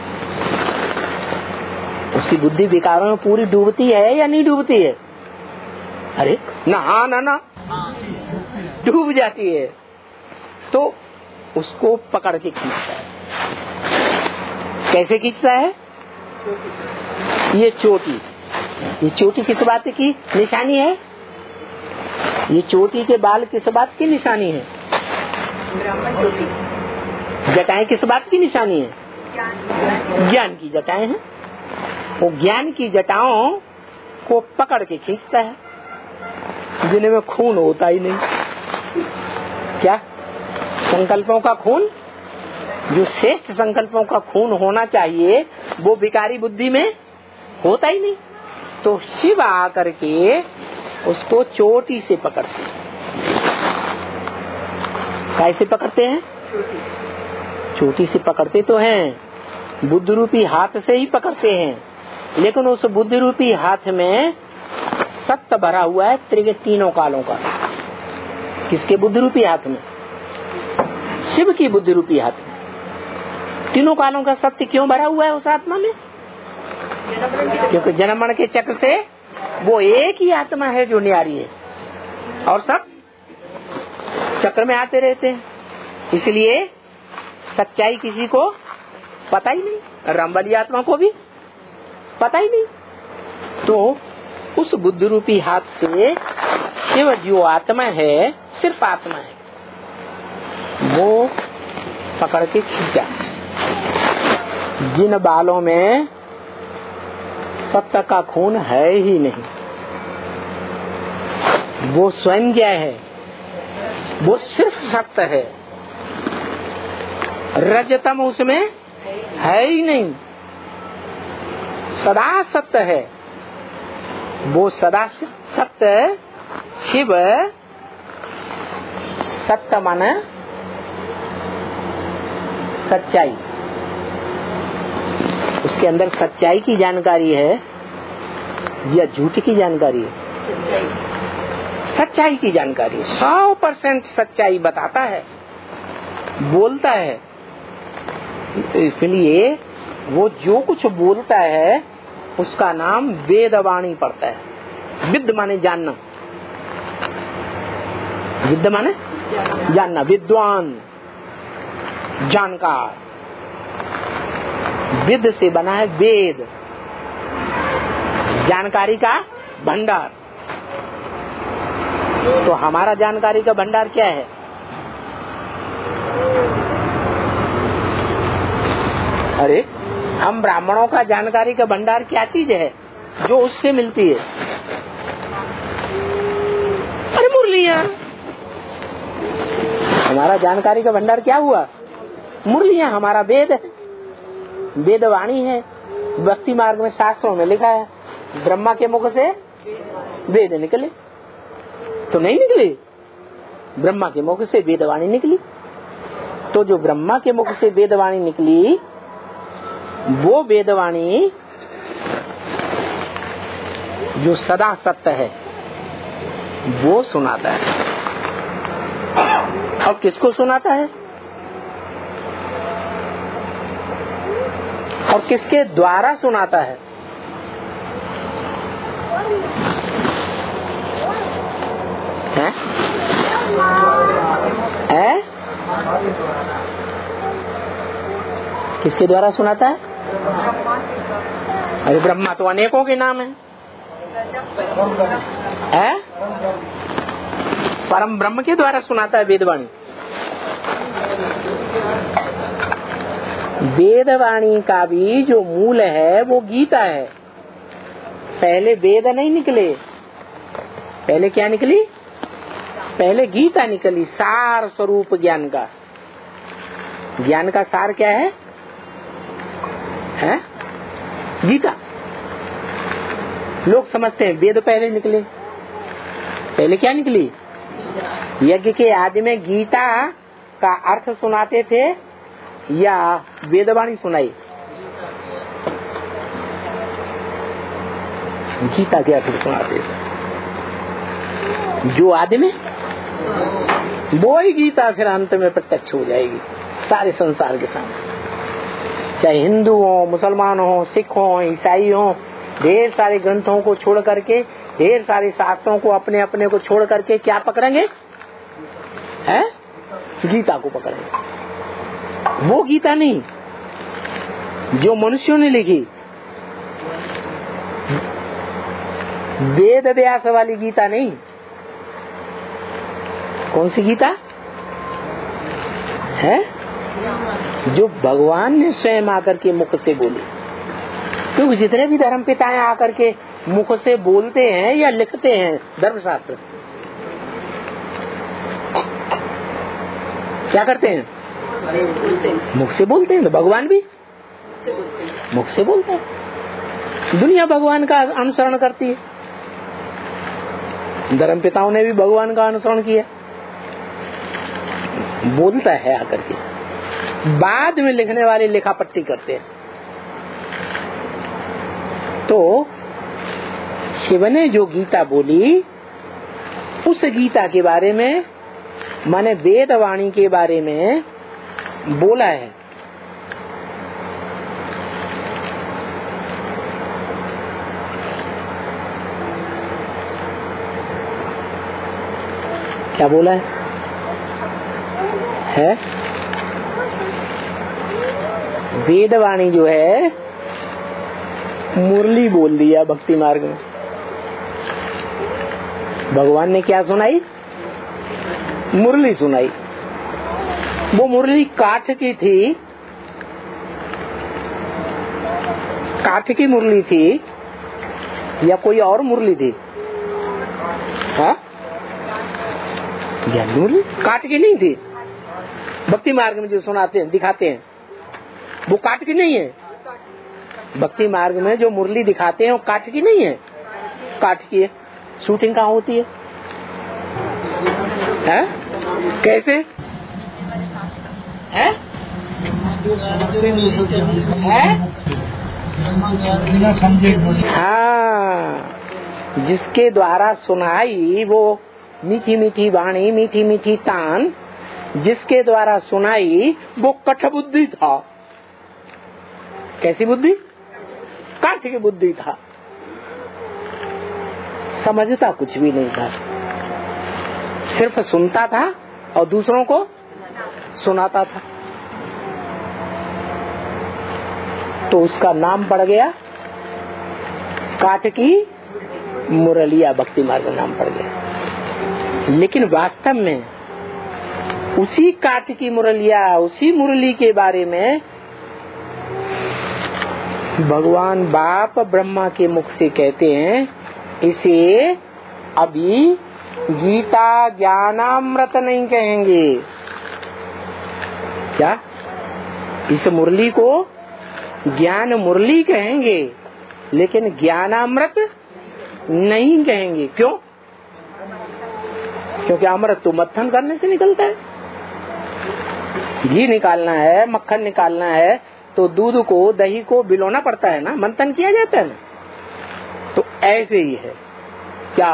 Speaker 1: उसकी बुद्धि विकारों में पूरी डूबती है या नहीं डूबती है? अरे ना ना ना डूब जाती है। तो उसको पकड़ के खींचता है। कैसे खींचता है? ये चोटी, ये चोटी किस बात की निशानी है? ये चोटी के बाल किस बात की निशानी है? जटाएं किस बात की निशानी है? ज्ञान की जटाएं हैं। वो ज्ञान की जटाओं को पकड़ के खींचता है, जिनमें खून होता ही नहीं। क्या संकल्पों का खून, जो श्रेष्ठ संकल्पों का खून होना चाहिए, वो विकारी बुद्धि में होता ही नहीं। तो शिव आकर के उसको चोटी से पकड़ते हैं। कैसे पकड़ते हैं? चोटी से पकड़ते तो हैं, बुद्ध रूपी हाथ से ही पकड़ते हैं, लेकिन उस बुद्ध रूपी हाथ में सत्य भरा हुआ है त्रिगे तीनों कालों का। किसके बुद्ध रूपी हाथ में? शिव की बुद्ध रूपी हाथ में। तीनों कालों का सत्य क्यों भरा हुआ है उस आत्मा में? क्योंकि जन्म मरण के चक्र से वो एक ही आत्मा है जो न्यारी है, और सब चक्र में आते रहते हैं। इसलिए सच्चाई किसी को पता ही नहीं, रामबली आत्मा को भी पता ही नहीं। तो उस बुद्ध रूपी हाथ से शिव जो आत्मा है, सिर्फ आत्मा है, वो पकड़ के खींचा। जिन बालों में सत्य का खून है ही नहीं, वो स्वयं क्या है? वो सिर्फ सत्य है। रजतम उसमें है ही नहीं, सदा सत्य है। वो सदा सत्य शिव, सत्य माने सच्चाई। उसके अंदर सच्चाई की जानकारी है या झूठ की जानकारी है? सच्चाई की जानकारी। सौ परसेंट सच्चाई बताता है, बोलता है। इसलिए वो जो कुछ बोलता है उसका नाम वेदवाणी पड़ता है। विद्ध माने जानना, विद्ध माने जानना, विद्वान, जानकार। विद्ध से बना है वेद, जानकारी का भंडार। तो हमारा जानकारी का भंडार क्या है? अरे हम ब्राह्मणों का जानकारी का भंडार क्या चीज है जो उससे मिलती है? अरे मुरलियां। हमारा जानकारी का भंडार क्या हुआ? मुरलियां। हमारा वेद है, वेदवाणी है। भक्ति मार्ग में शास्त्रों में लिखा है, ब्रह्मा के मुख से वेद निकले। तो नहीं निकले, ब्रह्मा के मुख से वेदवाणी निकली। तो जो ब्रह्मा के मुख से वेदवाणी निकली, वो वेदवाणी जो सदा सत्य है, वो सुनाता है। और किसको सुनाता है? और किसके द्वारा सुनाता है? हैं? है? किसके द्वारा सुनाता है? अरे ब्रह्मा तो अनेकों के नाम है, है? परम ब्रह्म के द्वारा सुनाता है वेदवाणी। वेदवाणी का भी जो मूल है वो गीता है। पहले वेद नहीं निकले, पहले क्या निकली? पहले गीता निकली, सार स्वरूप ज्ञान का। ज्ञान का सार क्या है? है गीता। लोग समझते हैं वेद पहले निकले, पहले क्या निकली? यज्ञ के आदि में गीता का अर्थ सुनाते थे या वेदवाणी सुनाई? गीता के अर्थ सुनाते थे जो आदि में, वो ही गीता फिर अंत में प्रत्यक्ष हो जाएगी सारे संसार के सामने। चाहे हिंदू हो, मुसलमान हो, सिख हो, ईसाई हो, ढेर सारे ग्रंथों को छोड़ करके, ढेर सारे शास्त्रों को अपने अपने को छोड़ करके क्या पकड़ेंगे? है गीता को पकड़ेंगे। वो गीता नहीं जो मनुष्यों ने लिखी, वेद व्यास वाली गीता नहीं। कौन सी गीता है? जो भगवान ने स्वयं आकर के मुख से बोली। क्योंकि जितने भी धर्म पिताएं आकर के मुख से बोलते हैं या लिखते हैं धर्मशास्त्र, क्या करते हैं? मुख से बोलते हैं। तो भगवान भी मुख से बोलते हैं। दुनिया भगवान का अनुसरण करती है, धर्म पिताओं ने भी भगवान का अनुसरण किया। बोलता है आकर के, बाद में लिखने वाले लिखापट्टी करते हैं। तो शिव ने जो गीता बोली, उस गीता के बारे में, माने वेदवाणी के बारे में बोला है। क्या बोला है? है वेदवाणी जो है मुरली बोल दिया भक्ति मार्ग में। भगवान ने क्या सुनाई? मुरली सुनाई। वो मुरली काठ की थी, काठ की मुरली थी या कोई और मुरली थी? हाँ, ज्ञान मुरली काठ की नहीं थी। भक्ति मार्ग में जो सुनाते हैं, दिखाते हैं, वो काठ की नहीं है। भक्ति मार्ग में जो मुरली दिखाते हैं वो काठ की नहीं है, काठ की है। शूटिंग कहाँ होती है? है? कैसे है? है? हाँ, जिसके द्वारा सुनाई वो मीठी मीठी वाणी, मीठी मीठी तान, जिसके द्वारा सुनाई वो कठ बुद्धि था। कैसी बुद्धि? काठ की बुद्धि था। समझता कुछ भी नहीं था, सिर्फ सुनता था और दूसरों को सुनाता था। तो उसका नाम पड़ गया काठ की मुरलिया, भक्ति मार्ग नाम पड़ गया। लेकिन वास्तव में उसी काठ की मुरलिया, उसी मुरली के बारे में भगवान बाप ब्रह्मा के मुख से कहते हैं, इसे अभी गीता ज्ञानामृत नहीं कहेंगे। क्या? इस मुरली को ज्ञान मुरली कहेंगे, लेकिन ज्ञानामृत नहीं कहेंगे। क्यों? क्योंकि अमृत तो मत्थन करने से निकलता है। घी निकालना है, मक्खन निकालना है तो दूध को, दही को बिलोना पड़ता है ना, मंथन किया जाता है ना। तो ऐसे ही है। क्या?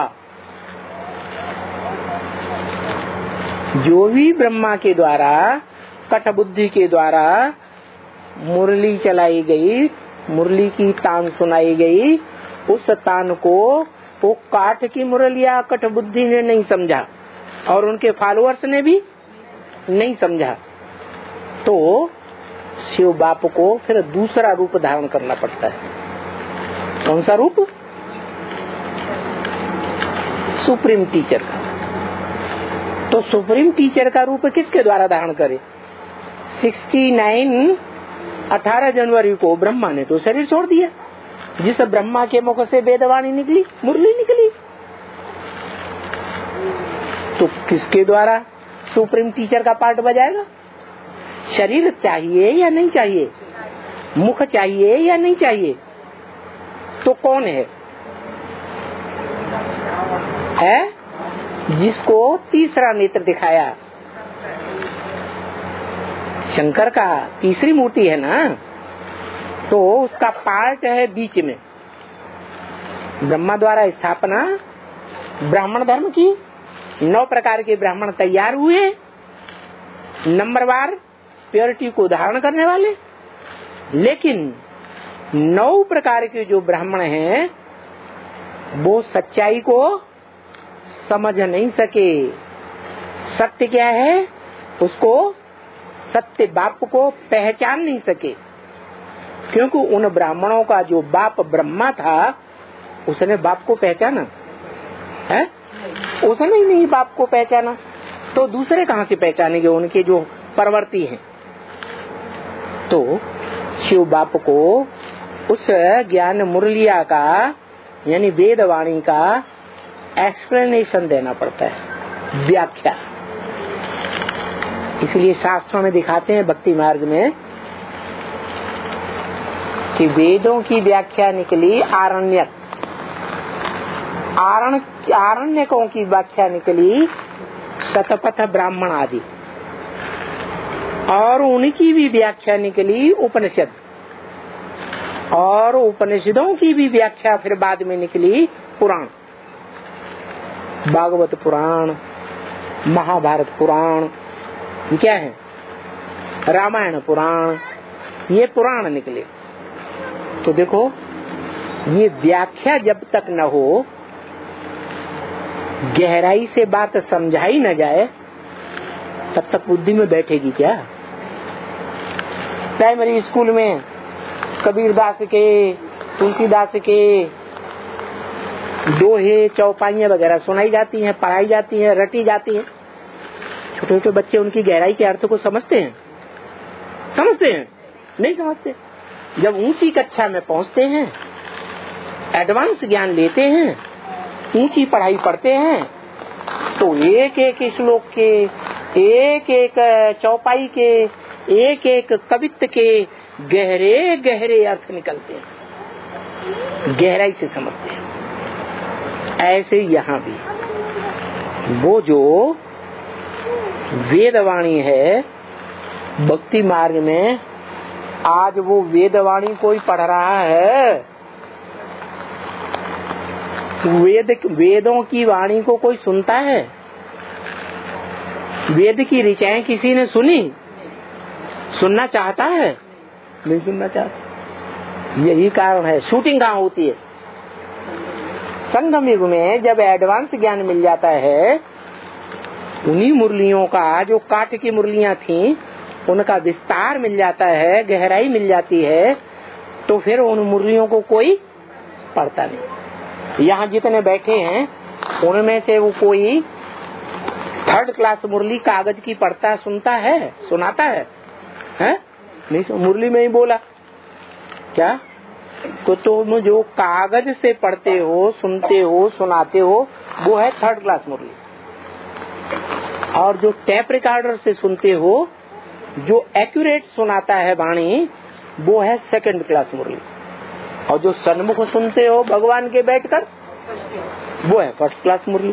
Speaker 1: जो भी ब्रह्मा के द्वारा, कठ बुद्धि के द्वारा मुरली चलाई गई, मुरली की तान सुनाई गई, उस तान को वो काठ की मुरलिया कठ बुद्धि ने नहीं समझा और उनके फॉलोअर्स ने भी नहीं समझा। तो शिव बाप को फिर दूसरा रूप धारण करना पड़ता है। कौन सा रूप? सुप्रीम टीचर का। तो सुप्रीम टीचर का रूप किसके द्वारा धारण करे? उनहत्तर अठारह जनवरी को ब्रह्मा ने तो शरीर छोड़ दिया, जिस ब्रह्मा के मुख से वेदवाणी निकली, मुरली निकली, तो किसके द्वारा सुप्रीम टीचर का पार्ट बजाएगा? शरीर चाहिए या नहीं चाहिए? मुख चाहिए या नहीं चाहिए? तो कौन है? है जिसको तीसरा नेत्र दिखाया, शंकर का तीसरी मूर्ति है ना, तो उसका पार्ट है बीच में। ब्रह्मा द्वारा स्थापना ब्राह्मण धर्म की, नौ प्रकार के ब्राह्मण तैयार हुए, नंबरवार प्योरिटी को धारण करने वाले। लेकिन नौ प्रकार के जो ब्राह्मण हैं वो सच्चाई को समझ नहीं सके। सत्य क्या है उसको, सत्य बाप को पहचान नहीं सके, क्योंकि उन ब्राह्मणों का जो बाप ब्रह्मा था उसने बाप को पहचाना है? उसने ही नहीं बाप को पहचाना, तो दूसरे कहाँ से पहचानेंगे उनके जो परवर्ती हैं। तो शिव बाप को उस ज्ञान मुरलिया का यानी वेदवाणी का एक्सप्लेनेशन देना पड़ता है, व्याख्या। इसलिए शास्त्रों में दिखाते हैं भक्ति मार्ग में कि वेदों की व्याख्या निकली आरण्यक, आरण आरण्यकों की व्याख्या निकली शतपथ ब्राह्मण आदि, और उनकी भी व्याख्या निकली उपनिषद, और उपनिषदों की भी व्याख्या फिर बाद में निकली पुराण, भागवत पुराण, महाभारत पुराण, क्या है रामायण पुराण, ये पुराण निकले। तो देखो ये व्याख्या जब तक न हो, गहराई से बात समझाई न जाए, तब तक बुद्धि में बैठेगी क्या? प्राइमरी स्कूल में कबीरदास के, तुलसीदास के दोहे चौपाइयाँ वगैरह सुनाई जाती हैं, पढ़ाई जाती हैं, रटी जाती हैं। छोटे छोटे बच्चे उनकी गहराई के अर्थ को समझते हैं? समझते हैं? नहीं समझते। जब ऊंची कक्षा में पहुंचते हैं, एडवांस ज्ञान लेते हैं, ऊंची पढ़ाई पढ़ते हैं, तो एक एक श्लोक के, एक एक चौपाई के, एक एक कवित्त के गहरे गहरे अर्थ निकलते हैं, गहराई से समझते हैं। ऐसे यहाँ भी वो जो वेदवाणी है भक्ति मार्ग में, आज वो वेदवाणी कोई पढ़ रहा है? वेद वेदों की वाणी को कोई सुनता है? वेद की ऋचाएं किसी ने सुनी? सुनना चाहता है? नहीं सुनना चाहता। यही कारण है। शूटिंग कहाँ होती है? संगम युग में जब एडवांस ज्ञान मिल जाता है, उन्हीं मुरलियों का, जो काठ की मुरलियां थी, उनका विस्तार मिल जाता है, गहराई मिल जाती है, तो फिर उन मुरलियों को कोई पढ़ता नहीं। यहाँ जितने बैठे हैं उनमें से वो कोई थर्ड क्लास मुरली कागज की पढ़ता सुनता है, सुनाता है, है? नहीं, मुरली में ही बोला क्या? तो तुम जो कागज से पढ़ते हो, सुनते हो, सुनाते हो, वो है थर्ड क्लास मुरली, और जो टेप रिकॉर्डर से सुनते हो, जो एक्यूरेट सुनाता है वाणी, वो है सेकंड क्लास मुरली, और जो सन्मुख सुनते हो भगवान के बैठकर, वो है फर्स्ट क्लास मुरली।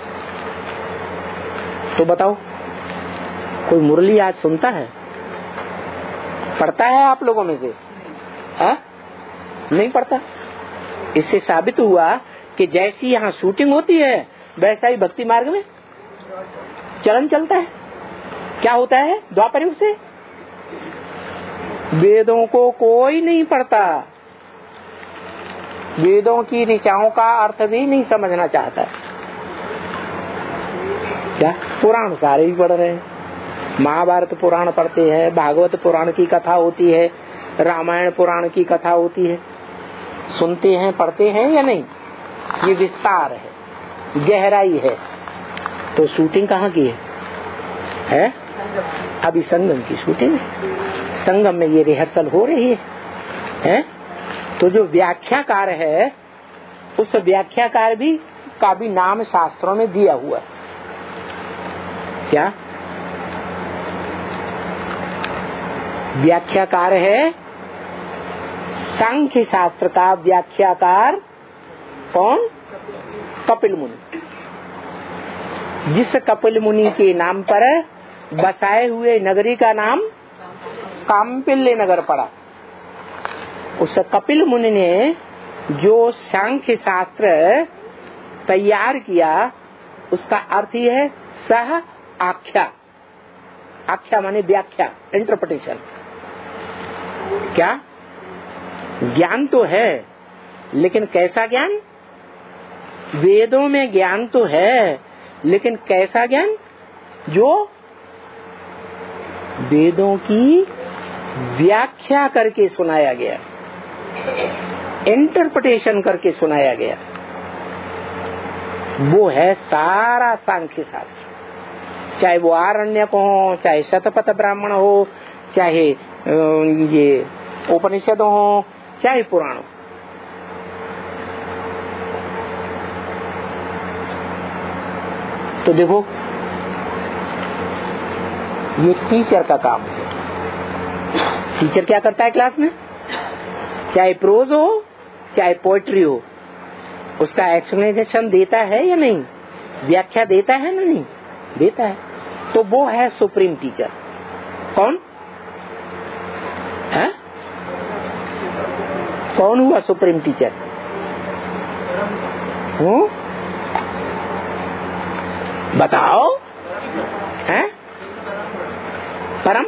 Speaker 1: तो बताओ कोई मुरली आज सुनता है? पढ़ता है आप लोगों में से? हा? नहीं पढ़ता। इससे साबित हुआ कि जैसी यहाँ शूटिंग होती है वैसा ही भक्ति मार्ग में चलन चलता है। क्या होता है द्वापर युग से? वेदों को कोई नहीं पढ़ता, वेदों की ऋचाओं का अर्थ भी नहीं समझना चाहता। क्या पुराण सारे ही पढ़ रहे हैं, महाभारत पुराण पढ़ते हैं, भागवत पुराण की कथा होती है, रामायण पुराण की कथा होती है, सुनते हैं, पढ़ते हैं या नहीं? ये विस्तार है, गहराई है। तो शूटिंग कहाँ की है? है अभी संगम की शूटिंग है। संगम में ये रिहर्सल हो रही है, है? तो जो व्याख्याकार है उस व्याख्याकार भी का भी नाम शास्त्रों में दिया हुआ है। क्या व्याख्याकार है? सांख्य शास्त्र का व्याख्याकार कौन? कपिल मुनि। जिस कपिल मुनि के नाम पर बसाए हुए नगरी का नाम काम्पिल्य नगर पड़ा, उस कपिल मुनि ने जो सांख्य शास्त्र तैयार किया उसका अर्थ यह है सह आख्या। आख्या माने व्याख्या, इंटरप्रिटेशन। क्या ज्ञान तो है, लेकिन कैसा ज्ञान? वेदों में ज्ञान तो है, लेकिन कैसा ज्ञान? जो वेदों की व्याख्या करके सुनाया गया, इंटरप्रिटेशन करके सुनाया गया, वो है सारा सांख्य शास्त्र। चाहे वो आरण्यक हो, चाहे शतपथ ब्राह्मण हो, चाहे ये उपनिषद हो, चाहे पुराण हो। तो देखो ये टीचर का काम है। टीचर क्या करता है क्लास में? चाहे प्रोज हो चाहे पोएट्री हो, उसका एक्सप्लेनेशन देता है या नहीं? व्याख्या देता है ना? नहीं देता है। तो वो है सुप्रीम टीचर। कौन है? कौन हुआ सुप्रीम टीचर? हूँ बताओ। है परम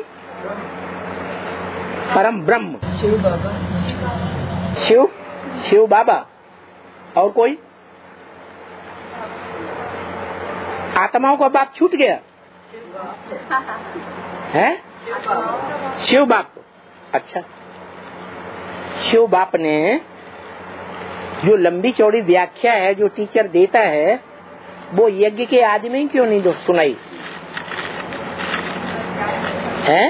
Speaker 1: परम ब्रह्म शिव बाबा। शिव शिव बाबा। और कोई? आत्माओं का बाप छूट गया है? शिव बाप। अच्छा, शिव बाप ने जो लंबी चौड़ी व्याख्या है जो टीचर देता है, वो यज्ञ के आदि में क्यों नहीं सुनाई है?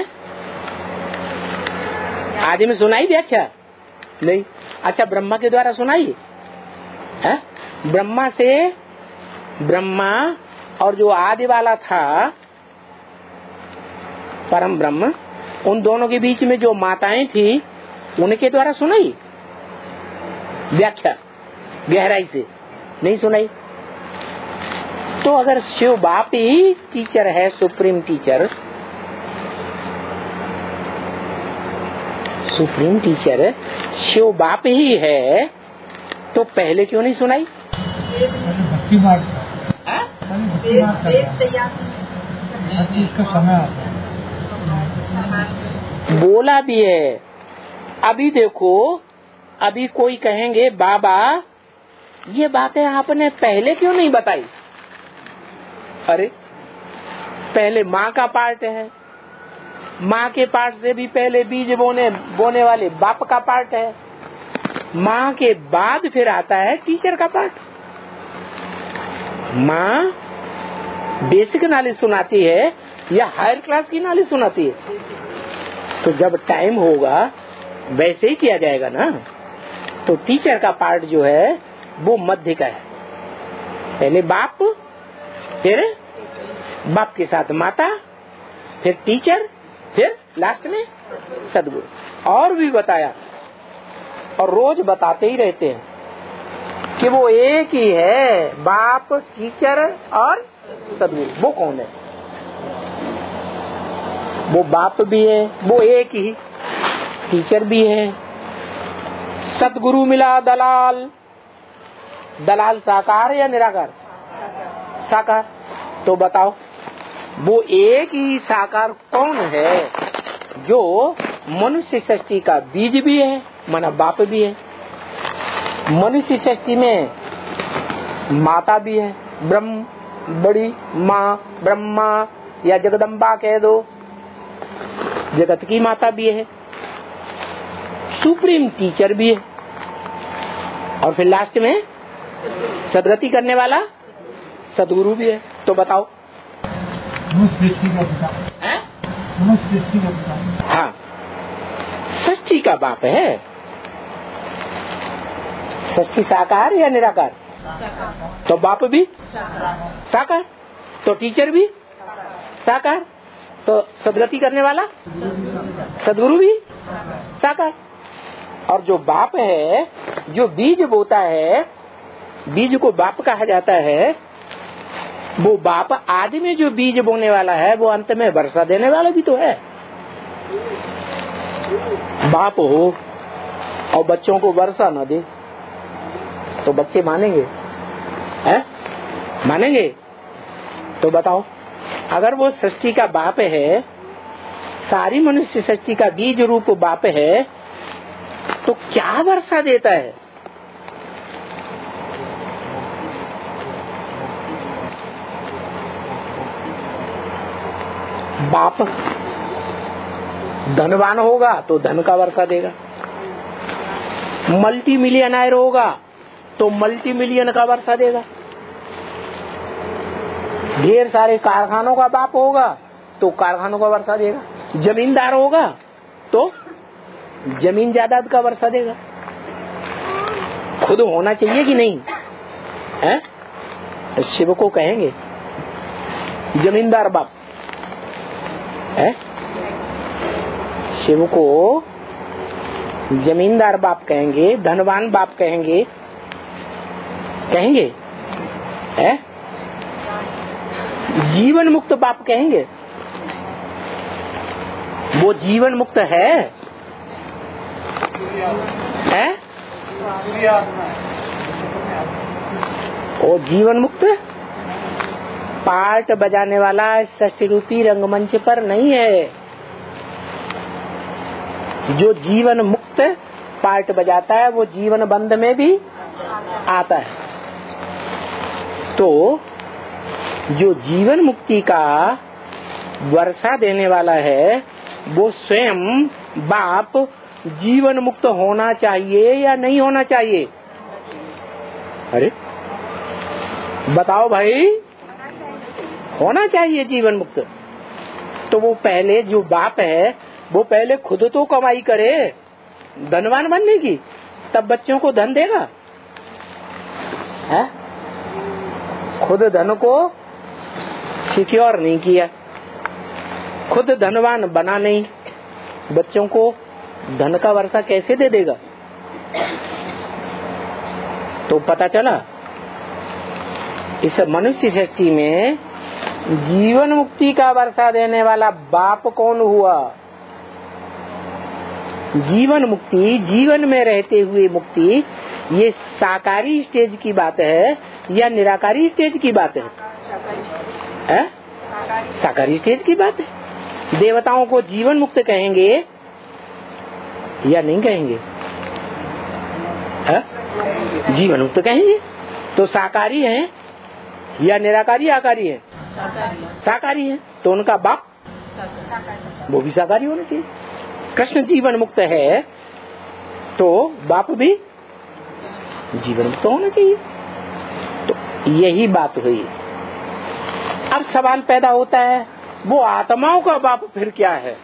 Speaker 1: आदि में सुनाई व्याख्या नहीं। अच्छा, ब्रह्मा के द्वारा सुनाई है? ब्रह्मा से ब्रह्मा और जो आदि वाला था परम ब्रह्म, उन दोनों के बीच में जो माताएं थी उनके द्वारा सुनाई व्याख्या गहराई से? नहीं सुनाई। तो अगर शिव बाप ही टीचर है, supreme teacher, supreme teacher Shiv बाप ही है, तो पहले क्यों नहीं सुनाई?
Speaker 3: भक्ति मार्ग
Speaker 1: बोला भी है। अभी देखो, अभी कोई कहेंगे बाबा ये बातें आपने पहले क्यों नहीं बताई? अरे पहले माँ का पार्ट है, माँ के पार्ट से भी पहले बीज बोने बोने वाले बाप का पार्ट है, माँ के बाद फिर आता है टीचर का पार्ट। माँ बेसिक नॉलेज सुनाती है या हायर क्लास की नॉलेज सुनाती है? तो जब टाइम होगा वैसे ही किया जाएगा ना। तो टीचर का पार्ट जो है वो मध्य का है। पहले बाप, फिर बाप के साथ माता, फिर टीचर, फिर लास्ट में सदगुरु। और भी बताया और रोज बताते ही रहते हैं कि वो एक ही है, बाप, टीचर और सदगुरु। वो कौन है? वो बाप भी है, वो एक ही, टीचर भी है। सदगुरु मिला दलाल। दलाल साकार या निराकार? साकार। तो बताओ वो एक ही साकार कौन है जो मनुष्य सृष्टि का बीज भी है, माना बाप भी है। मनुष्य सृष्टि में माता भी है, ब्रह्म, बड़ी माँ, ब्रह्मा या जगदम्बा कह दो, जगत की माता भी है। सुप्रीम टीचर भी है, और फिर लास्ट में सदगति करने वाला सदगुरु भी है। तो बताओ
Speaker 3: सृष्टि का पिता है? सृष्टि का पिता।
Speaker 1: हाँ, सृष्टि का बाप है। षष्ठी साकार या निराकार? तो बाप भी साकार, तो टीचर भी साकार, तो सदगति करने वाला सदगुरु भी साकार। और जो बाप है, जो बीज बोता है, बीज को बाप कहा जाता है, वो बाप आदि में जो बीज बोने वाला है वो अंत में वर्षा देने वाला भी तो है। बाप हो और बच्चों को वर्षा न दे तो बच्चे मानेंगे? है? मानेंगे? तो बताओ, अगर वो सृष्टि का बाप है, सारी मनुष्य सृष्टि का बीज रूप बाप है, तो क्या वर्षा देता है? बाप धनवान होगा तो धन का वर्षा देगा, मल्टी मिलियनर होगा तो मल्टी मिलियन का वर्षा देगा, ढेर सारे कारखानों का बाप होगा तो कारखानों का वर्षा देगा, जमींदार होगा तो जमीन जायदाद का वर्षा देगा। खुद होना चाहिए कि नहीं है? शिव को कहेंगे जमींदार बाप है, शिव को जमींदार बाप कहेंगे, धनवान बाप कहेंगे, कहेंगे है? जीवन मुक्त बाप कहेंगे? वो जीवन मुक्त है, है? वो जीवन मुक्त पार्ट बजाने वाला षष्ठी रूपी रंगमंच पर नहीं है। जो जीवन मुक्त पार्ट बजाता है वो जीवन बंध में भी आता है। तो जो जीवन मुक्ति का वर्षा देने वाला है वो स्वयं बाप जीवन मुक्त होना चाहिए या नहीं होना चाहिए? अरे बताओ भाई, होना चाहिए जीवन मुक्त। तो वो पहले जो बाप है वो पहले खुद तो कमाई करे धनवान बनने की, तब बच्चों को धन देगा है? खुद धन को सिक्योर नहीं किया, खुद धनवान बना नहीं, बच्चों को धन का वर्षा कैसे दे देगा? तो पता चला इस मनुष्य सृष्टि में जीवन मुक्ति का वर्षा देने वाला बाप कौन हुआ? जीवन मुक्ति, जीवन में रहते हुए मुक्ति, ये साकारी स्टेज की बात है या निराकारी स्टेज की बात है? है? साकारी स्टेज की बात है। देवताओं को जीवन मुक्त कहेंगे या नहीं कहेंगे? है? जीवन मुक्त कहेंगे। तो साकारी है या निराकारी आकारी है? साकारी है, तो उनका बाप वो भी साकारी होना चाहिए। कृष्ण जीवन मुक्त है तो बाप भी जीवन मुक्त होना चाहिए। तो यही बात हुई। अब सवाल पैदा होता है, वो आत्माओं का बाप फिर क्या है?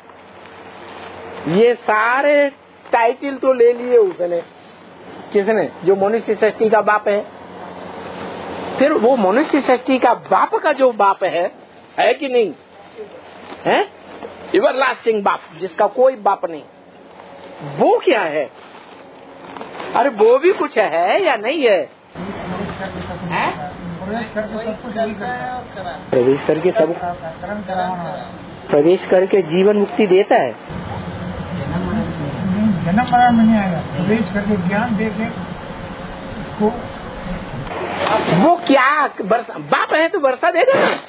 Speaker 1: ये सारे टाइटल तो ले लिए उसने, किसने? जो मनुष्य सृष्टि का बाप है। फिर वो मनुष्य सृष्टि का बाप का जो बाप है, है कि नहीं है? एवरलास्टिंग बाप, जिसका कोई बाप नहीं, वो क्या है? अरे वो भी कुछ है या नहीं है? है? प्रवेश करके सब प्रवेश करके जीवन मुक्ति देता है।
Speaker 3: जन्म मरण में नहीं आएगा, प्रवेश करके ज्ञान देके उसको।
Speaker 1: वो क्या वर्षा, बाप है तो वर्षा देगा ना।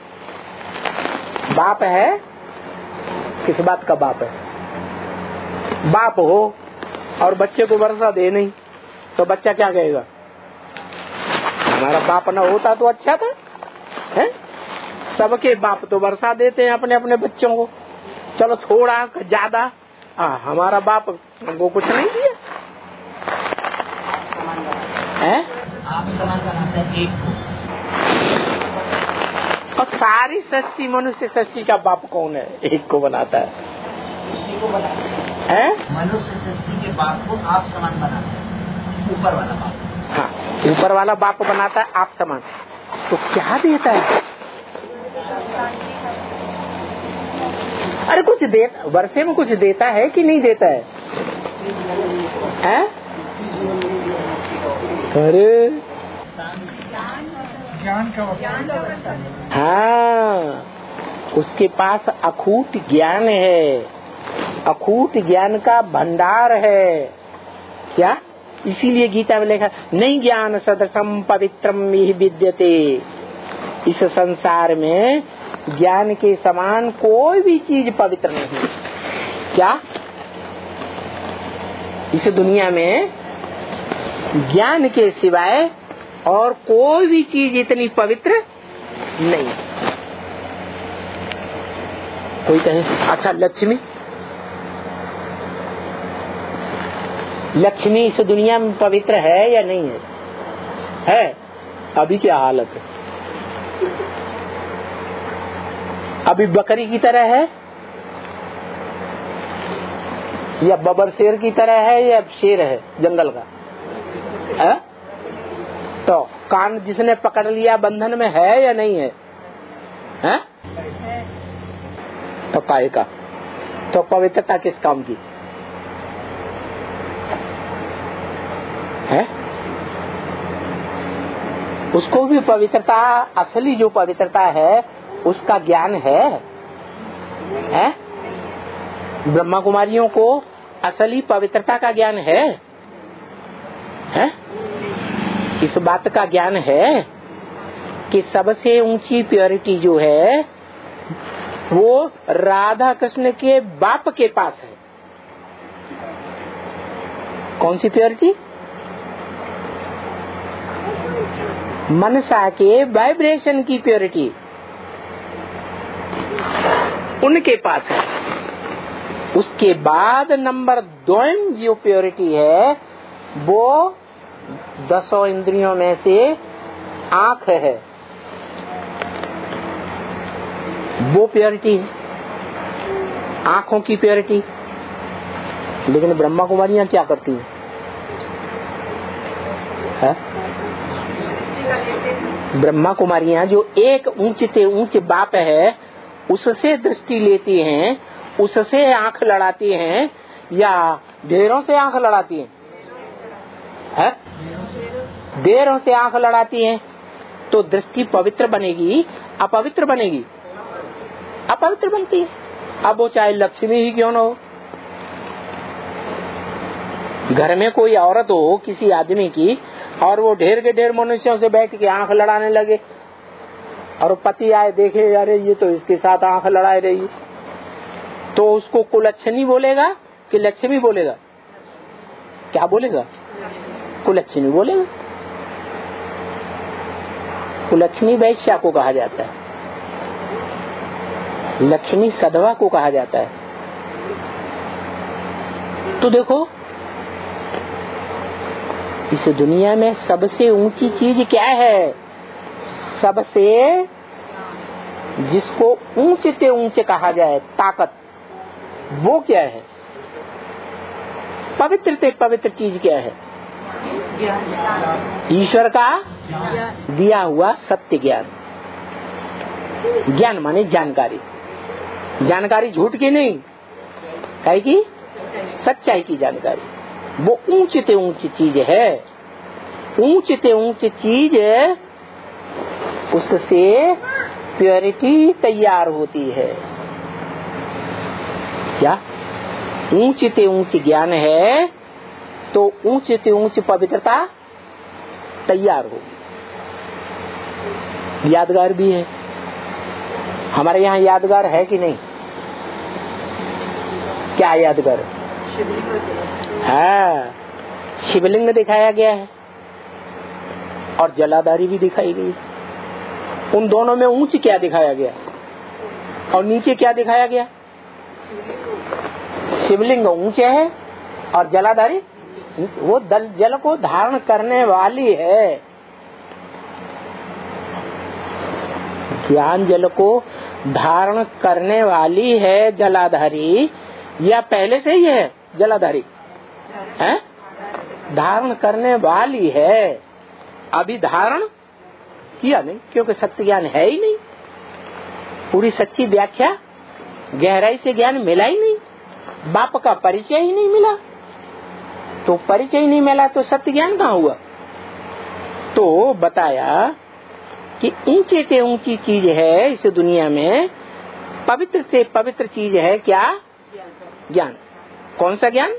Speaker 1: बाप है, किस बात का बाप है? बाप हो और बच्चे को वर्षा दे नहीं तो बच्चा क्या कहेगा? हमारा बाप न होता तो अच्छा था, है? सबके बाप तो वर्षा देते हैं अपने अपने बच्चों को, चलो थोड़ा ज्यादा, आ, हमारा बाप वो कुछ नहीं दिया है।
Speaker 4: आप समान बनाते हैं एक को,
Speaker 1: और सारी सृष्टि, मनुष्य सृष्टि का बाप कौन है? एक को बनाता है,
Speaker 4: उसी को बनाते
Speaker 1: है?
Speaker 4: मनुष्य सृष्टि के बाप को आप समान बनाते हैं। ऊपर वाला बाप।
Speaker 1: हाँ, ऊपर वाला बाप बनाता है आप समान। तो क्या देता है? अरे कुछ दे, वर्षे में कुछ देता है कि नहीं देता है? हैं? अरे
Speaker 3: ज्ञान का
Speaker 1: हाँ, उसके पास अखूट ज्ञान है, अखूट ज्ञान का भंडार है। क्या? इसीलिए गीता में लिखा नहीं ज्ञान सदसम पवित्रम यही विद्यते। इस संसार में ज्ञान के समान कोई भी चीज पवित्र नहीं। क्या? इस दुनिया में ज्ञान के सिवाय और कोई भी चीज इतनी पवित्र नहीं। कोई कहे अच्छा लक्ष्मी, लक्ष्मी इस दुनिया में पवित्र है या नहीं है? है? अभी क्या हालत है? अभी बकरी की तरह है या बबर शेर की तरह है या शेर है जंगल का? है? तो कान जिसने पकड़ लिया बंधन में है या नहीं है? है? तो काय का? तो पवित्रता किस काम की है? उसको भी पवित्रता, असली जो पवित्रता है उसका ज्ञान है, है? ब्रह्मा कुमारियों को असली पवित्रता का ज्ञान है, है? इस बात का ज्ञान है कि सबसे ऊंची प्योरिटी जो है वो राधा कृष्ण के बाप के पास है। कौन सी प्योरिटी? मनसा के वाइब्रेशन की प्योरिटी उनके पास है। उसके बाद नंबर दो जो प्योरिटी है वो दसों इंद्रियों में से आंख है, वो प्योरिटी है, आंखों की प्योरिटी। लेकिन ब्रह्मा कुमारियां क्या करती हैं? है? ब्रह्मा कुमारियां जो एक ऊंचे से ऊंचे बाप है उससे दृष्टि लेती हैं, उससे आंख लड़ाती हैं या ढेरों से आंख लड़ाती हैं? है? ढेरों से आंख लड़ाती हैं तो दृष्टि पवित्र बनेगी अपवित्र बनेगी? अपवित्र बनती है। अब वो चाहे लक्ष्मी ही क्यों न हो, घर में कोई औरत हो किसी आदमी की और वो ढेर के ढेर मनुष्यों से बैठ के आंख लड़ाने लगे और पति आए देखे अरे ये तो इसके साथ आंख लड़ाए रही, तो उसको कुलच्छनी बोलेगा कि लक्ष्मी बोलेगा? क्या बोलेगा? कुलच्छनी बोलेगा। कुलच्छनी वैश्या को कहा जाता है, लक्ष्मी सधवा को कहा जाता है। तो देखो इस दुनिया में सबसे ऊंची चीज क्या है? सबसे जिसको ऊंचे से ऊंचे कहा जाए ताकत, वो क्या है? पवित्र से पवित्र चीज क्या है? ईश्वर का दिया हुआ सत्य ज्ञान। ज्ञान माने जानकारी, जानकारी झूठ की नहीं, है कि सच्चाई की जानकारी। वो ऊंची से ऊंची चीज है, ऊंची से ऊंची चीज उससे प्योरिटी तैयार होती है। क्या? ऊंची से ऊंची ज्ञान है तो ऊंची से ऊंची पवित्रता तैयार होगी। यादगार भी है, हमारे यहाँ यादगार है कि नहीं? क्या यादगार है? शिवलिंग दिखाया गया है और जलाधारी भी दिखाई गई। उन दोनों में ऊंच क्या दिखाया गया और नीचे क्या दिखाया गया? शिवलिंग ऊंचे है और जलाधारी वो दल जल को धारण करने वाली है। ज्ञान जल को धारण करने वाली है जलाधारी, या पहले से ही है जलाधारी? है? धारण करने वाली है, अभी धारण किया नहीं, क्योंकि सत्य ज्ञान है ही नहीं। पूरी सच्ची व्याख्या गहराई से ज्ञान मिला ही नहीं, बाप का परिचय ही नहीं मिला। तो परिचय ही नहीं मिला तो सत्य ज्ञान कहाँ हुआ? तो बताया कि ऊंचे से ऊंची चीज है इस दुनिया में, पवित्र से पवित्र चीज है क्या? ज्ञान। कौन सा ज्ञान?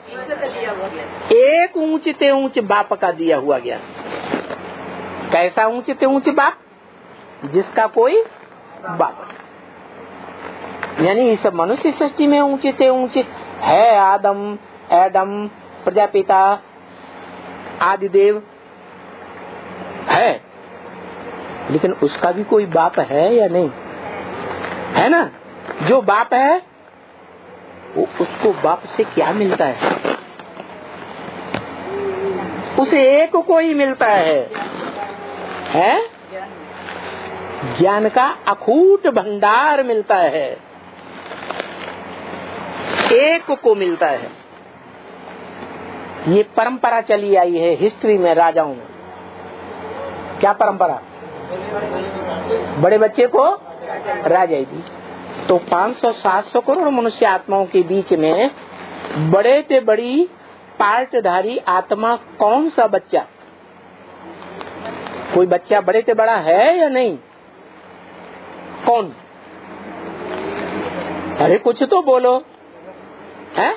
Speaker 1: एक ऊंचे से ऊंचे बाप का दिया हुआ ज्ञान। कैसा ऊंचे से ऊंचे बाप? जिसका कोई बाप, यानी इस मनुष्य सृष्टि में ऊंचे से ऊंचे है आदम, एडम, प्रजापिता, आदिदेव है, लेकिन उसका भी कोई बाप है या नहीं? है ना? जो बाप है वो उसको बाप से क्या मिलता है? उसे एक को ही मिलता है, है? ज्ञान का अखूट भंडार मिलता है, एक को मिलता है। ये परंपरा चली आई है हिस्ट्री में, राजाओं में। क्या परंपरा? बड़े बच्चे को राजा दी। तो पाँच सौ सात सौ करोड़ मनुष्य आत्माओं के बीच में बड़े से बड़ी पार्टधारी आत्मा कौन सा बच्चा? कोई बच्चा बड़े से बड़ा है या नहीं? कौन? अरे कुछ तो बोलो, है?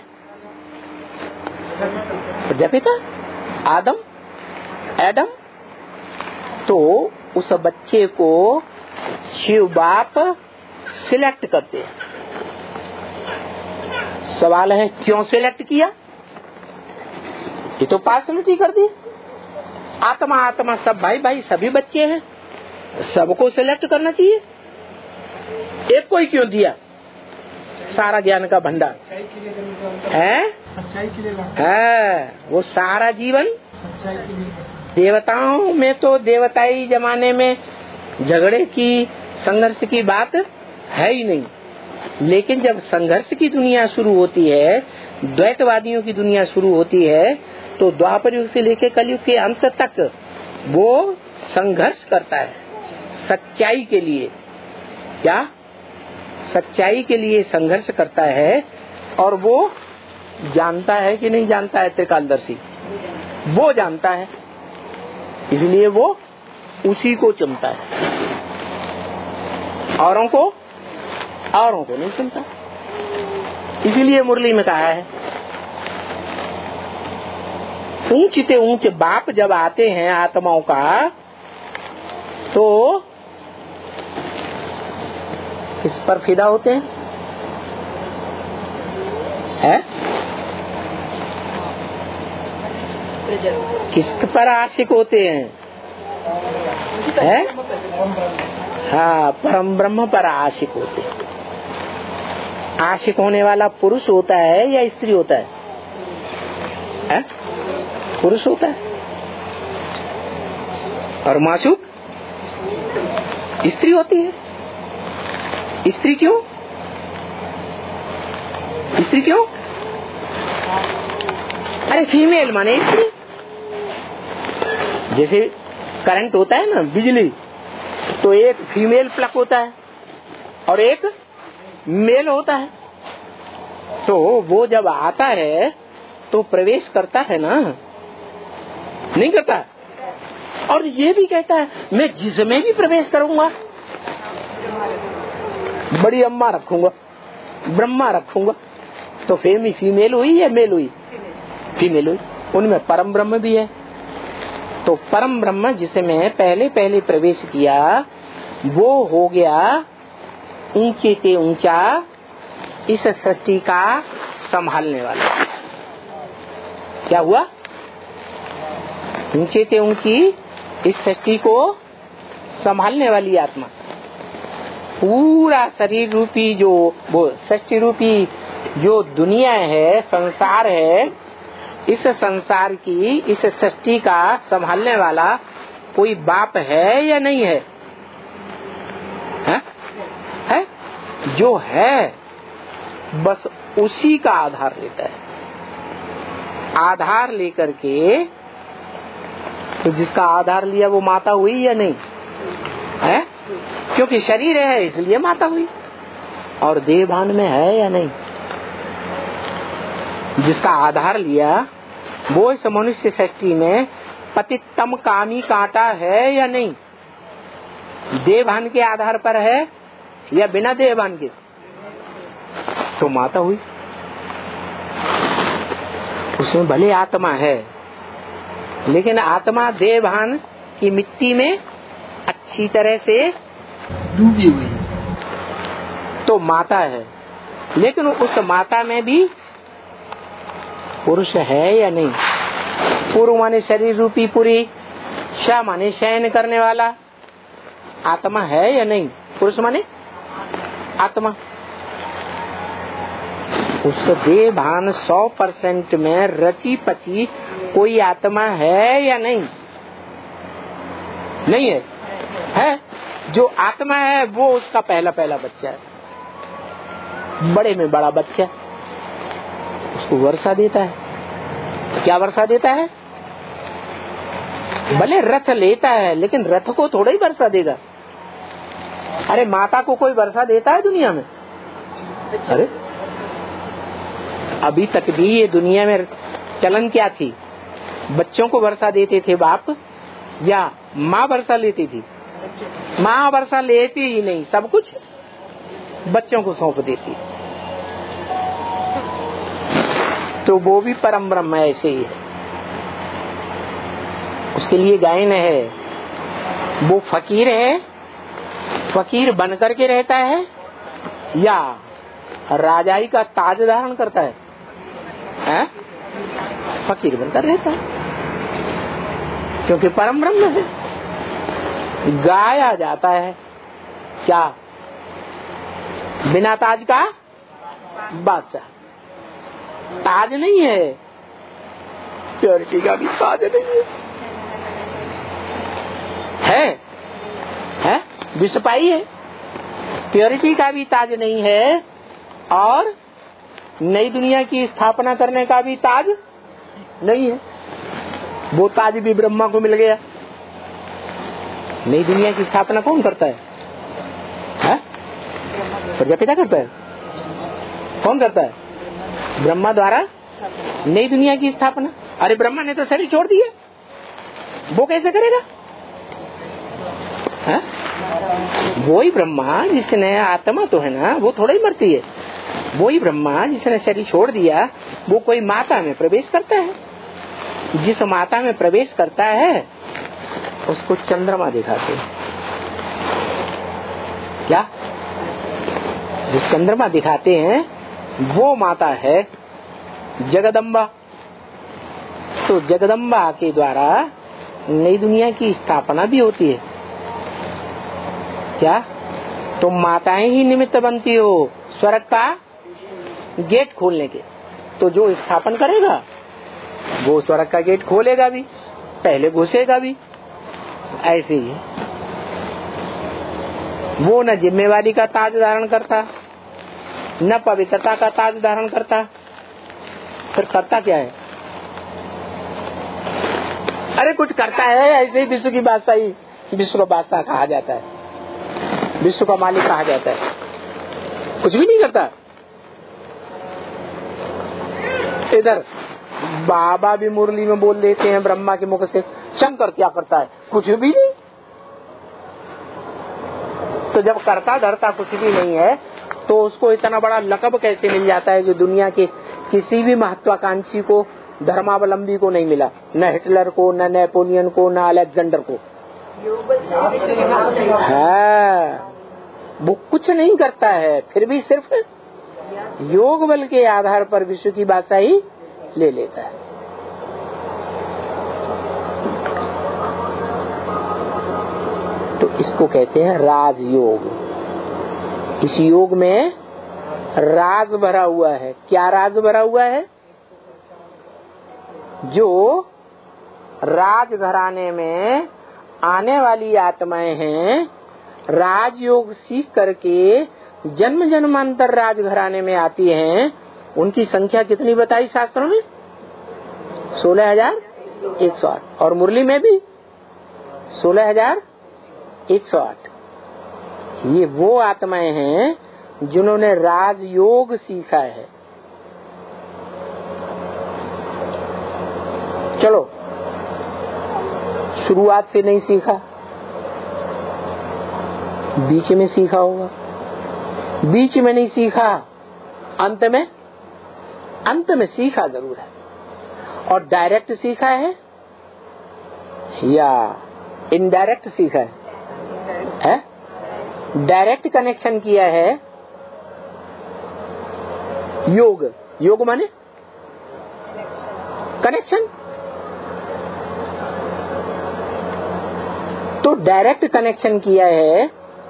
Speaker 1: प्रजापिता, आदम, एडम। तो उस बच्चे को शिव बाप सिलेक्ट करते हैं। सवाल है क्यों सिलेक्ट किया? ये तो पार्सलिटी कर दी। आत्मा आत्मा सब भाई भाई सभी बच्चे हैं, सबको सिलेक्ट करना चाहिए। एक को ही क्यों दिया? सारा ज्ञान का भंडार है,
Speaker 3: सच्चाई के लिए
Speaker 1: है वो सारा जीवन।
Speaker 3: सच्चाई के लिए
Speaker 1: देवताओं में तो देवताई जमाने में झगड़े की, संघर्ष की बात है ही नहीं, लेकिन जब संघर्ष की दुनिया शुरू होती है, द्वैतवादियों की दुनिया शुरू होती है, तो द्वापर युग से लेकर कलयुग के अंत तक वो संघर्ष करता है सच्चाई के लिए। क्या? सच्चाई के लिए संघर्ष करता है। और वो जानता है कि नहीं जानता है? त्रिकालदर्शी वो जानता है, इसलिए वो उसी को चुनता है, औरों को औरों को नहीं चुनता। इसलिए मुरली में कहा है ऊंचे से ऊंचे बाप जब आते हैं आत्माओं का, तो किस पर फिदा होते हैं? है? किस पर आशिक होते हैं? है? हाँ, परम ब्रह्म पर आशिक होते हैं। आशिक होने वाला पुरुष होता है या स्त्री होता है? है? पुरुष होता है। और माशूक स्त्री होती है। स्त्री क्यों? स्त्री क्यों? अरे फीमेल माने स्त्री। जैसे करंट होता है ना, बिजली, तो एक फीमेल प्लग होता है और एक मेल होता है। तो वो जब आता है तो प्रवेश करता है ना, नहीं करता? और ये भी कहता है मैं जिसमें भी प्रवेश करूंगा, बड़ी अम्मा रखूंगा, ब्रह्मा रखूंगा। तो फेमी फीमेल हुई या मेल हुई? फीमेल हुई। उनमें परम ब्रह्म भी है। तो परम ब्रह्म जिसमें पहले पहले प्रवेश किया, वो हो गया ऊंचे से ऊंचा इस सृष्टि का संभालने वाला। क्या हुआ? ऊंचे से ऊंची इस सृष्टि को संभालने वाली आत्मा। पूरा शरीर रूपी जो वो सृष्टि रूपी जो दुनिया है, संसार है, इस संसार की, इस सृष्टि का संभालने वाला कोई बाप है या नहीं है? है? है? जो है बस उसी का आधार लेता है। आधार लेकर के, तो जिसका आधार लिया वो माता हुई या नहीं है? क्योंकि शरीर है इसलिए माता हुई, और देह भान में है या नहीं? जिसका आधार लिया वो इस मनुष्य सृष्टि में पतितम कामी कांटा है या नहीं? देह भान के आधार पर है या बिना देह भान के? तो माता हुई। उसमें भले आत्मा है, लेकिन आत्मा देह भान की मिट्टी में अच्छी तरह से
Speaker 3: डूबी हुई,
Speaker 1: तो माता है। लेकिन उस माता में भी पुरुष है या नहीं? पुरु माने शरीर रूपी पुरी, श माने शयन करने वाला, आत्मा है या नहीं? पुरुष माने आत्मा। उस देह भान सौ परसेंट में रची पची कोई आत्मा है या नहीं? नहीं है। है जो आत्मा है वो उसका पहला पहला बच्चा है, बड़े में बड़ा बच्चा, उसको वर्षा देता है। क्या वर्षा देता है? भले रथ लेता है, लेकिन रथ को थोड़ा ही वर्षा देगा। अरे माता को कोई वर्षा देता है दुनिया में? अरे अभी तक भी ये दुनिया में चलन क्या थी? बच्चों को वर्षा देते थे बाप, या माँ वर्षा लेती थी? माँ वर्षा लेती ही नहीं, सब कुछ बच्चों को सौंप देती। तो वो भी परम ब्रह्म ऐसे ही है। उसके लिए गायन है, वो फकीर है, फकीर बन करके रहता है या राजाई का ताज धारण करता है? है? फकीर बनकर रहता है, क्योंकि परम ब्रह्म है। गाया जाता है क्या? बिना ताज का बादशाह। ताज नहीं है, प्योरिटी का भी ताज नहीं है। है, है? विषपाई है, प्योरिटी का भी ताज नहीं है, और नई दुनिया की स्थापना करने का भी ताज नहीं है। वो ताज भी ब्रह्मा को मिल गया। नई दुनिया की स्थापना कौन करता है? है? प्रजापिता करता है। कौन करता है? ब्रह्मा द्वारा नई दुनिया की स्थापना। अरे ब्रह्मा ने तो शरीर छोड़ दिया, वो कैसे करेगा? है? वो ही ब्रह्मा जिसने, आत्मा तो है ना, वो थोड़ा ही मरती है। वो ही ब्रह्मा जिसने शरीर छोड़ दिया, वो कोई माता में प्रवेश करता है। जिस माता में प्रवेश करता है उसको चंद्रमा दिखाते हैं। क्या? जो चंद्रमा दिखाते हैं वो माता है जगदम्बा। तो जगदम्बा के द्वारा नई दुनिया की स्थापना भी होती है। क्या? तो माताएं ही निमित्त बनती हो स्वर्ग का गेट खोलने के। तो जो स्थापन करेगा वो स्वर्ग का गेट खोलेगा भी, पहले घुसेगा भी। ऐसे ही वो न जिम्मेवारी का ताज धारण करता, न पवित्रता का ताज धारण करता, फिर करता क्या है? अरे कुछ करता है, ऐसे ही विश्व की बादशाही, विश्व का बादशाह कहा जाता है, विश्व का मालिक कहा जाता है। कुछ भी नहीं करता। इधर बाबा भी मुरली में बोल देते हैं ब्रह्मा के मुख से, शंकर क्या करता है? कुछ भी नहीं। तो जब करता धरता कुछ भी नहीं है, तो उसको इतना बड़ा लकब कैसे मिल जाता है जो दुनिया के किसी भी महत्वाकांक्षी को, धर्मावलंबी को नहीं मिला? न हिटलर को, न नेपोलियन को, न अलेक्जेंडर को। है, वो कुछ नहीं करता है, फिर भी सिर्फ योग बल के आधार पर विश्व की बादशाही ले लेता है। तो इसको कहते हैं राजयोग। इस योग में राज भरा हुआ है। क्या राज भरा हुआ है? जो राजघराने में आने वाली आत्माएं हैं, राजयोग सीख करके जन्म जन्मांतर राजघराने में आती हैं। उनकी संख्या कितनी बताई शास्त्रों में? सोलह हजार एक सौ आठ और मुरली में भी सोलह हजार एक सौ आठ। ये वो आत्माएं हैं जिन्होंने राजयोग सीखा है। चलो शुरुआत से नहीं सीखा, बीच में सीखा होगा, बीच में नहीं सीखा, अंत में अंत में सीखा जरूर है। और डायरेक्ट सीखा है या इनडायरेक्ट सीखा है, है? डायरेक्ट कनेक्शन किया है। योग, योग माने कनेक्शन। तो डायरेक्ट कनेक्शन किया है,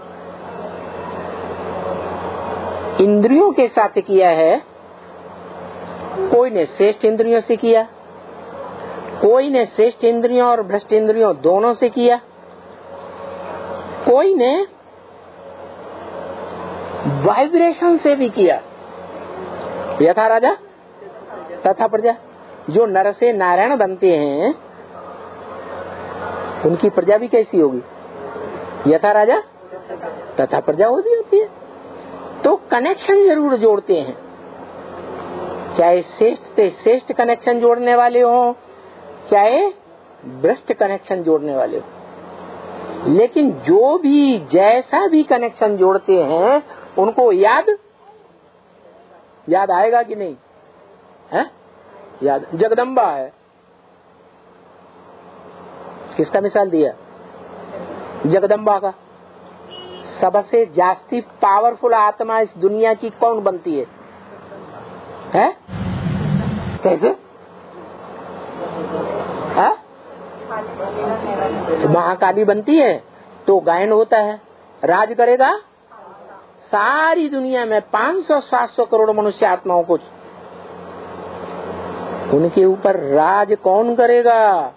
Speaker 1: इंद्रियों के साथ किया है। कोई ने श्रेष्ठ इंद्रियों से किया, कोई ने श्रेष्ठ इंद्रियों और भ्रष्ट इंद्रियों दोनों से किया, कोई ने वाइब्रेशन से भी किया। यथा राजा तथा प्रजा। जो नर से नारायण बनते हैं उनकी प्रजा भी कैसी होगी? यथा राजा तथा प्रजा होती है। तो कनेक्शन जरूर जोड़ते हैं, चाहे श्रेष्ठ से श्रेष्ठ कनेक्शन जोड़ने वाले हो, चाहे भ्रष्ट कनेक्शन जोड़ने वाले हो। लेकिन जो भी जैसा भी कनेक्शन जोड़ते हैं उनको याद याद आएगा कि नहीं है? याद। जगदम्बा है, किसका मिसाल दिया? जगदम्बा का। सबसे जास्ती पावरफुल आत्मा इस दुनिया की कौन बनती है? है? कैसे है? महाकाली बनती है तो गायन होता है, राज करेगा सारी दुनिया में पाँच सौ सात सौ करोड़ मनुष्य आत्माओं को। उनके ऊपर राज कौन करेगा?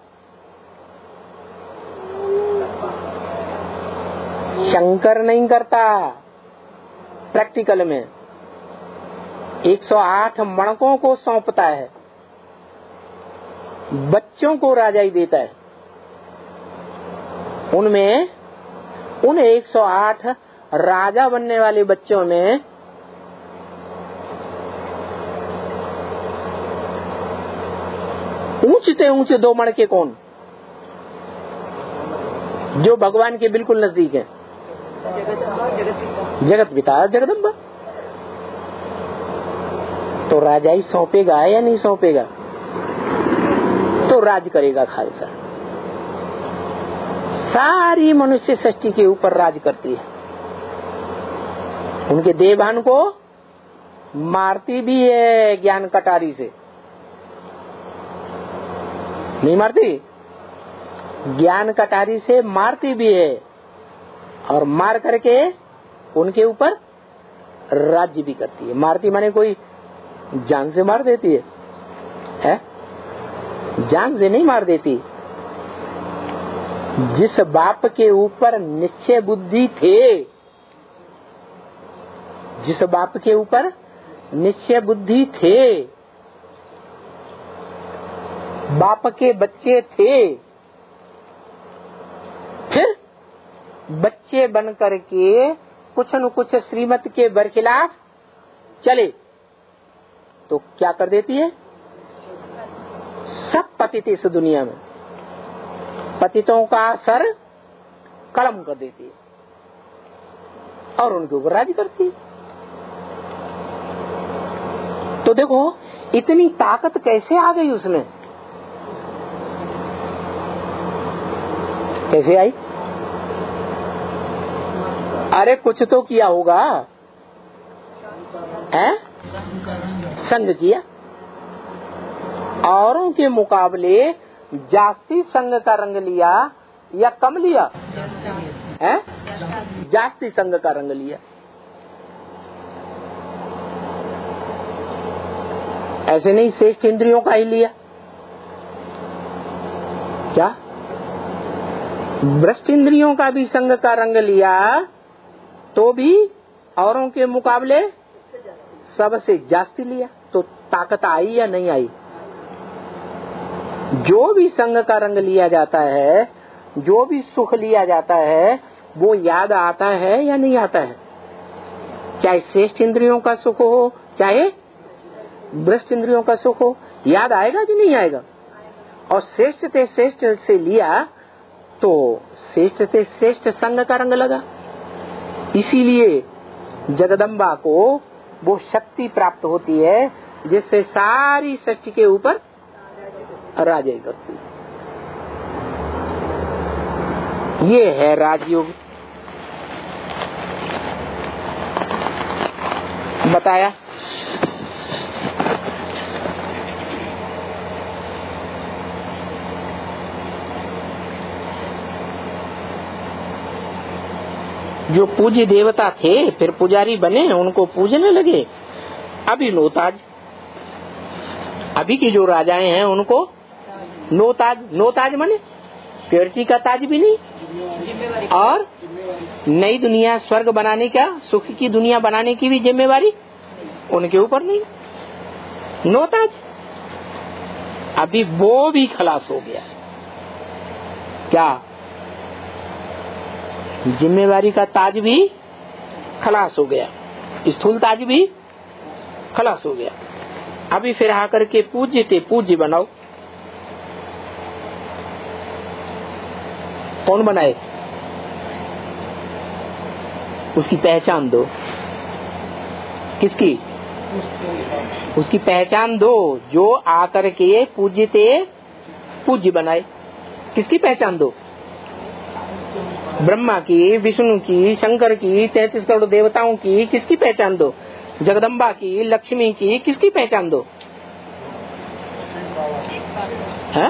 Speaker 1: शंकर नहीं करता। प्रैक्टिकल में एक सौ आठ मणकों को सौंपता है, बच्चों को राजाई देता है। उनमें उन एक सौ आठ राजा बनने वाले बच्चों में ऊंचते ऊंचे दो मणके कौन? जो भगवान के बिल्कुल नजदीक है। जगत पिता जगदम्बा। तो राजाई सौंपेगा या नहीं सौंपेगा? तो राज करेगा खालसा। सारी मनुष्य सृष्टि के ऊपर राज करती है। उनके देवान को मारती भी है ज्ञान कटारी से, नहीं मारती? ज्ञान कटारी से मारती भी है और मार करके उनके ऊपर राज्य भी करती है। मारती माने कोई जान से मार देती है, है? जान से नहीं मार देती। जिस बाप के ऊपर निश्चय बुद्धि थे, जिस बाप के ऊपर निश्चय बुद्धि थे, बाप के बच्चे थे, फिर बच्चे बन करके कुछ न कुछ श्रीमत के बरखिलाफ चले तो क्या कर देती है? सब पतित इस दुनिया में पतितों का सर कलम कर देती है और उनके ऊपर राज करती है। तो देखो इतनी ताकत कैसे आ गई उसमें, कैसे आई? अरे कुछ तो किया होगा, है? संग किया। औरों के मुकाबले जास्ती संग का रंग लिया या कम लिया? है? जास्ती संग का रंग लिया। ऐसे नहीं श्रेष्ठ इंद्रियों का ही लिया क्या? भ्रष्ट इंद्रियों का भी संग का रंग लिया तो भी औरों के मुकाबले सबसे जास्ती लिया। तो ताकत आई या नहीं आई? जो भी संग का रंग लिया जाता है, जो भी सुख लिया जाता है, वो याद आता है या नहीं आता है? चाहे श्रेष्ठ इंद्रियों का सुख हो, चाहे भ्रष्ट इंद्रियों का सुख हो, याद आएगा कि नहीं आएगा? और श्रेष्ठ से श्रेष्ठ से लिया तो श्रेष्ठ से श्रेष्ठ संग का रंग लगा। इसीलिए जगदम्बा को वो शक्ति प्राप्त होती है जिससे सारी सृष्टि के ऊपर राज करती। ये है राजयोग। बताया। जो पूज्य देवता थे फिर पुजारी बने, उनको पूजने लगे। अभी नोताज, अभी की जो राजाएं हैं उनको नोताज, नोताज माने प्योरिटी का ताज भी नहीं, और नई दुनिया स्वर्ग बनाने का, सुख की दुनिया बनाने की भी जिम्मेवारी उनके ऊपर नहीं, नोताज। अभी वो भी खलास हो गया। क्या? जिम्मेवारी का ताज भी खलास हो गया, स्थूल ताज भी खलास हो गया। अभी फिर आकर के पूज्य थे, पूज्य बनाओ। कौन बनाए? उसकी पहचान दो। किसकी? उसकी पहचान दो। जो आकर के पूज्य थे पूज्य बनाए। किसकी पहचान दो? ब्रह्मा की, विष्णु की, शंकर की, तैंतीस करोड़ देवताओं की। किसकी पहचान दो? जगदम्बा की, लक्ष्मी की। किसकी पहचान दो? है?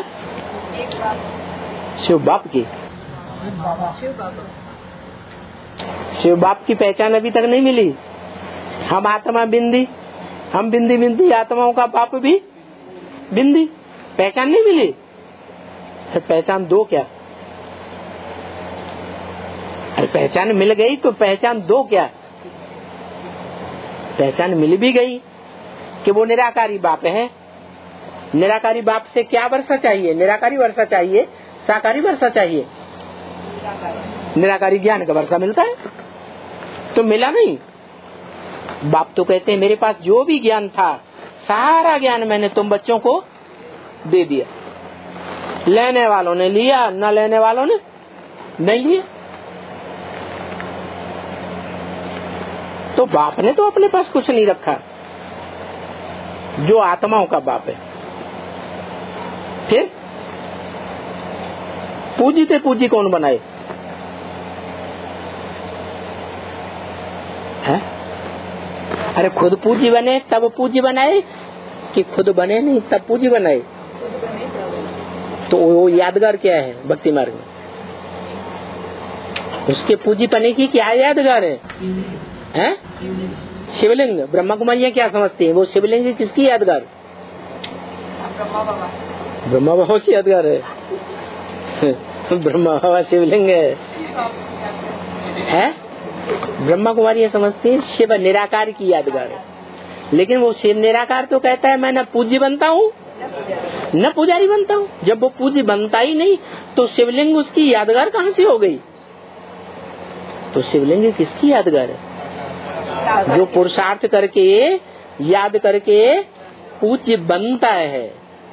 Speaker 1: शिव बाप की। शिव बाप की पहचान अभी तक नहीं मिली। हम आत्मा बिंदी, हम बिंदी बिंदी आत्माओं का बाप भी बिंदी। पहचान नहीं मिली, फिर पहचान दो क्या? अरे पहचान मिल गई तो पहचान दो क्या? पहचान मिल भी गई कि वो निराकारी बाप है। निराकारी बाप से क्या वर्षा चाहिए? निराकारी वर्षा चाहिए, साकारी वर्षा चाहिए? निराकारी ज्ञान का वर्षा मिलता है। तो मिला नहीं। बाप तो कहते हैं मेरे पास जो भी ज्ञान था सारा ज्ञान मैंने तुम बच्चों को दे दिया। लेने वालों ने लिया, न लेने वालों ने नहीं लिया। तो बाप ने तो अपने पास कुछ नहीं रखा, जो आत्माओं का बाप है। फिर पूजी से पूजी कौन बनाए? है? अरे खुद पूजी बने तब पूजी बनाए कि खुद बने नहीं तब पूजी बनाए? तो वो यादगार क्या है भक्ति मार्ग में? उसके पूजी बने की क्या यादगार है? हैं? शिवलिंग। ब्रह्मा कुमारियाँ क्या समझती हैं? वो शिवलिंग किसकी यादगार? ब्रह्मा बाबा की यादगार है। ब्रह्मा बाबा शिवलिंग है, है? ब्रह्मा कुमारियाँ समझती हैं शिव निराकार की यादगार है। लेकिन वो शिव निराकार तो कहता है मैं न पूज्य बनता हूँ न पुजारी बनता हूँ। जब वो पूज्य बनता ही नहीं तो शिवलिंग उसकी यादगार कहाँ से हो गई? तो शिवलिंग किसकी यादगार है? जो पुरुषार्थ करके याद करके पूज्य बनता है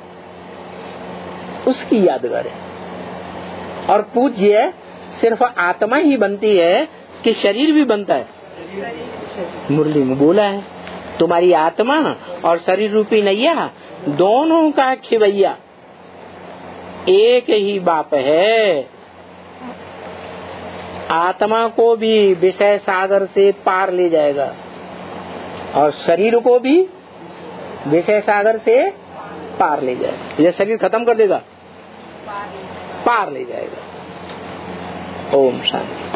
Speaker 1: उसकी यादगार है। और पूज्य सिर्फ आत्मा ही बनती है कि शरीर भी बनता है? मुरली में बोला है तुम्हारी आत्मा और शरीर रूपी नैया दोनों का खिवैया एक ही बाप है। आत्मा को भी विषय सागर से पार ले जाएगा और शरीर को भी विषय सागर से पार ले जाएगा। ये शरीर खत्म कर देगा, पार ले जाएगा। ओम शांति।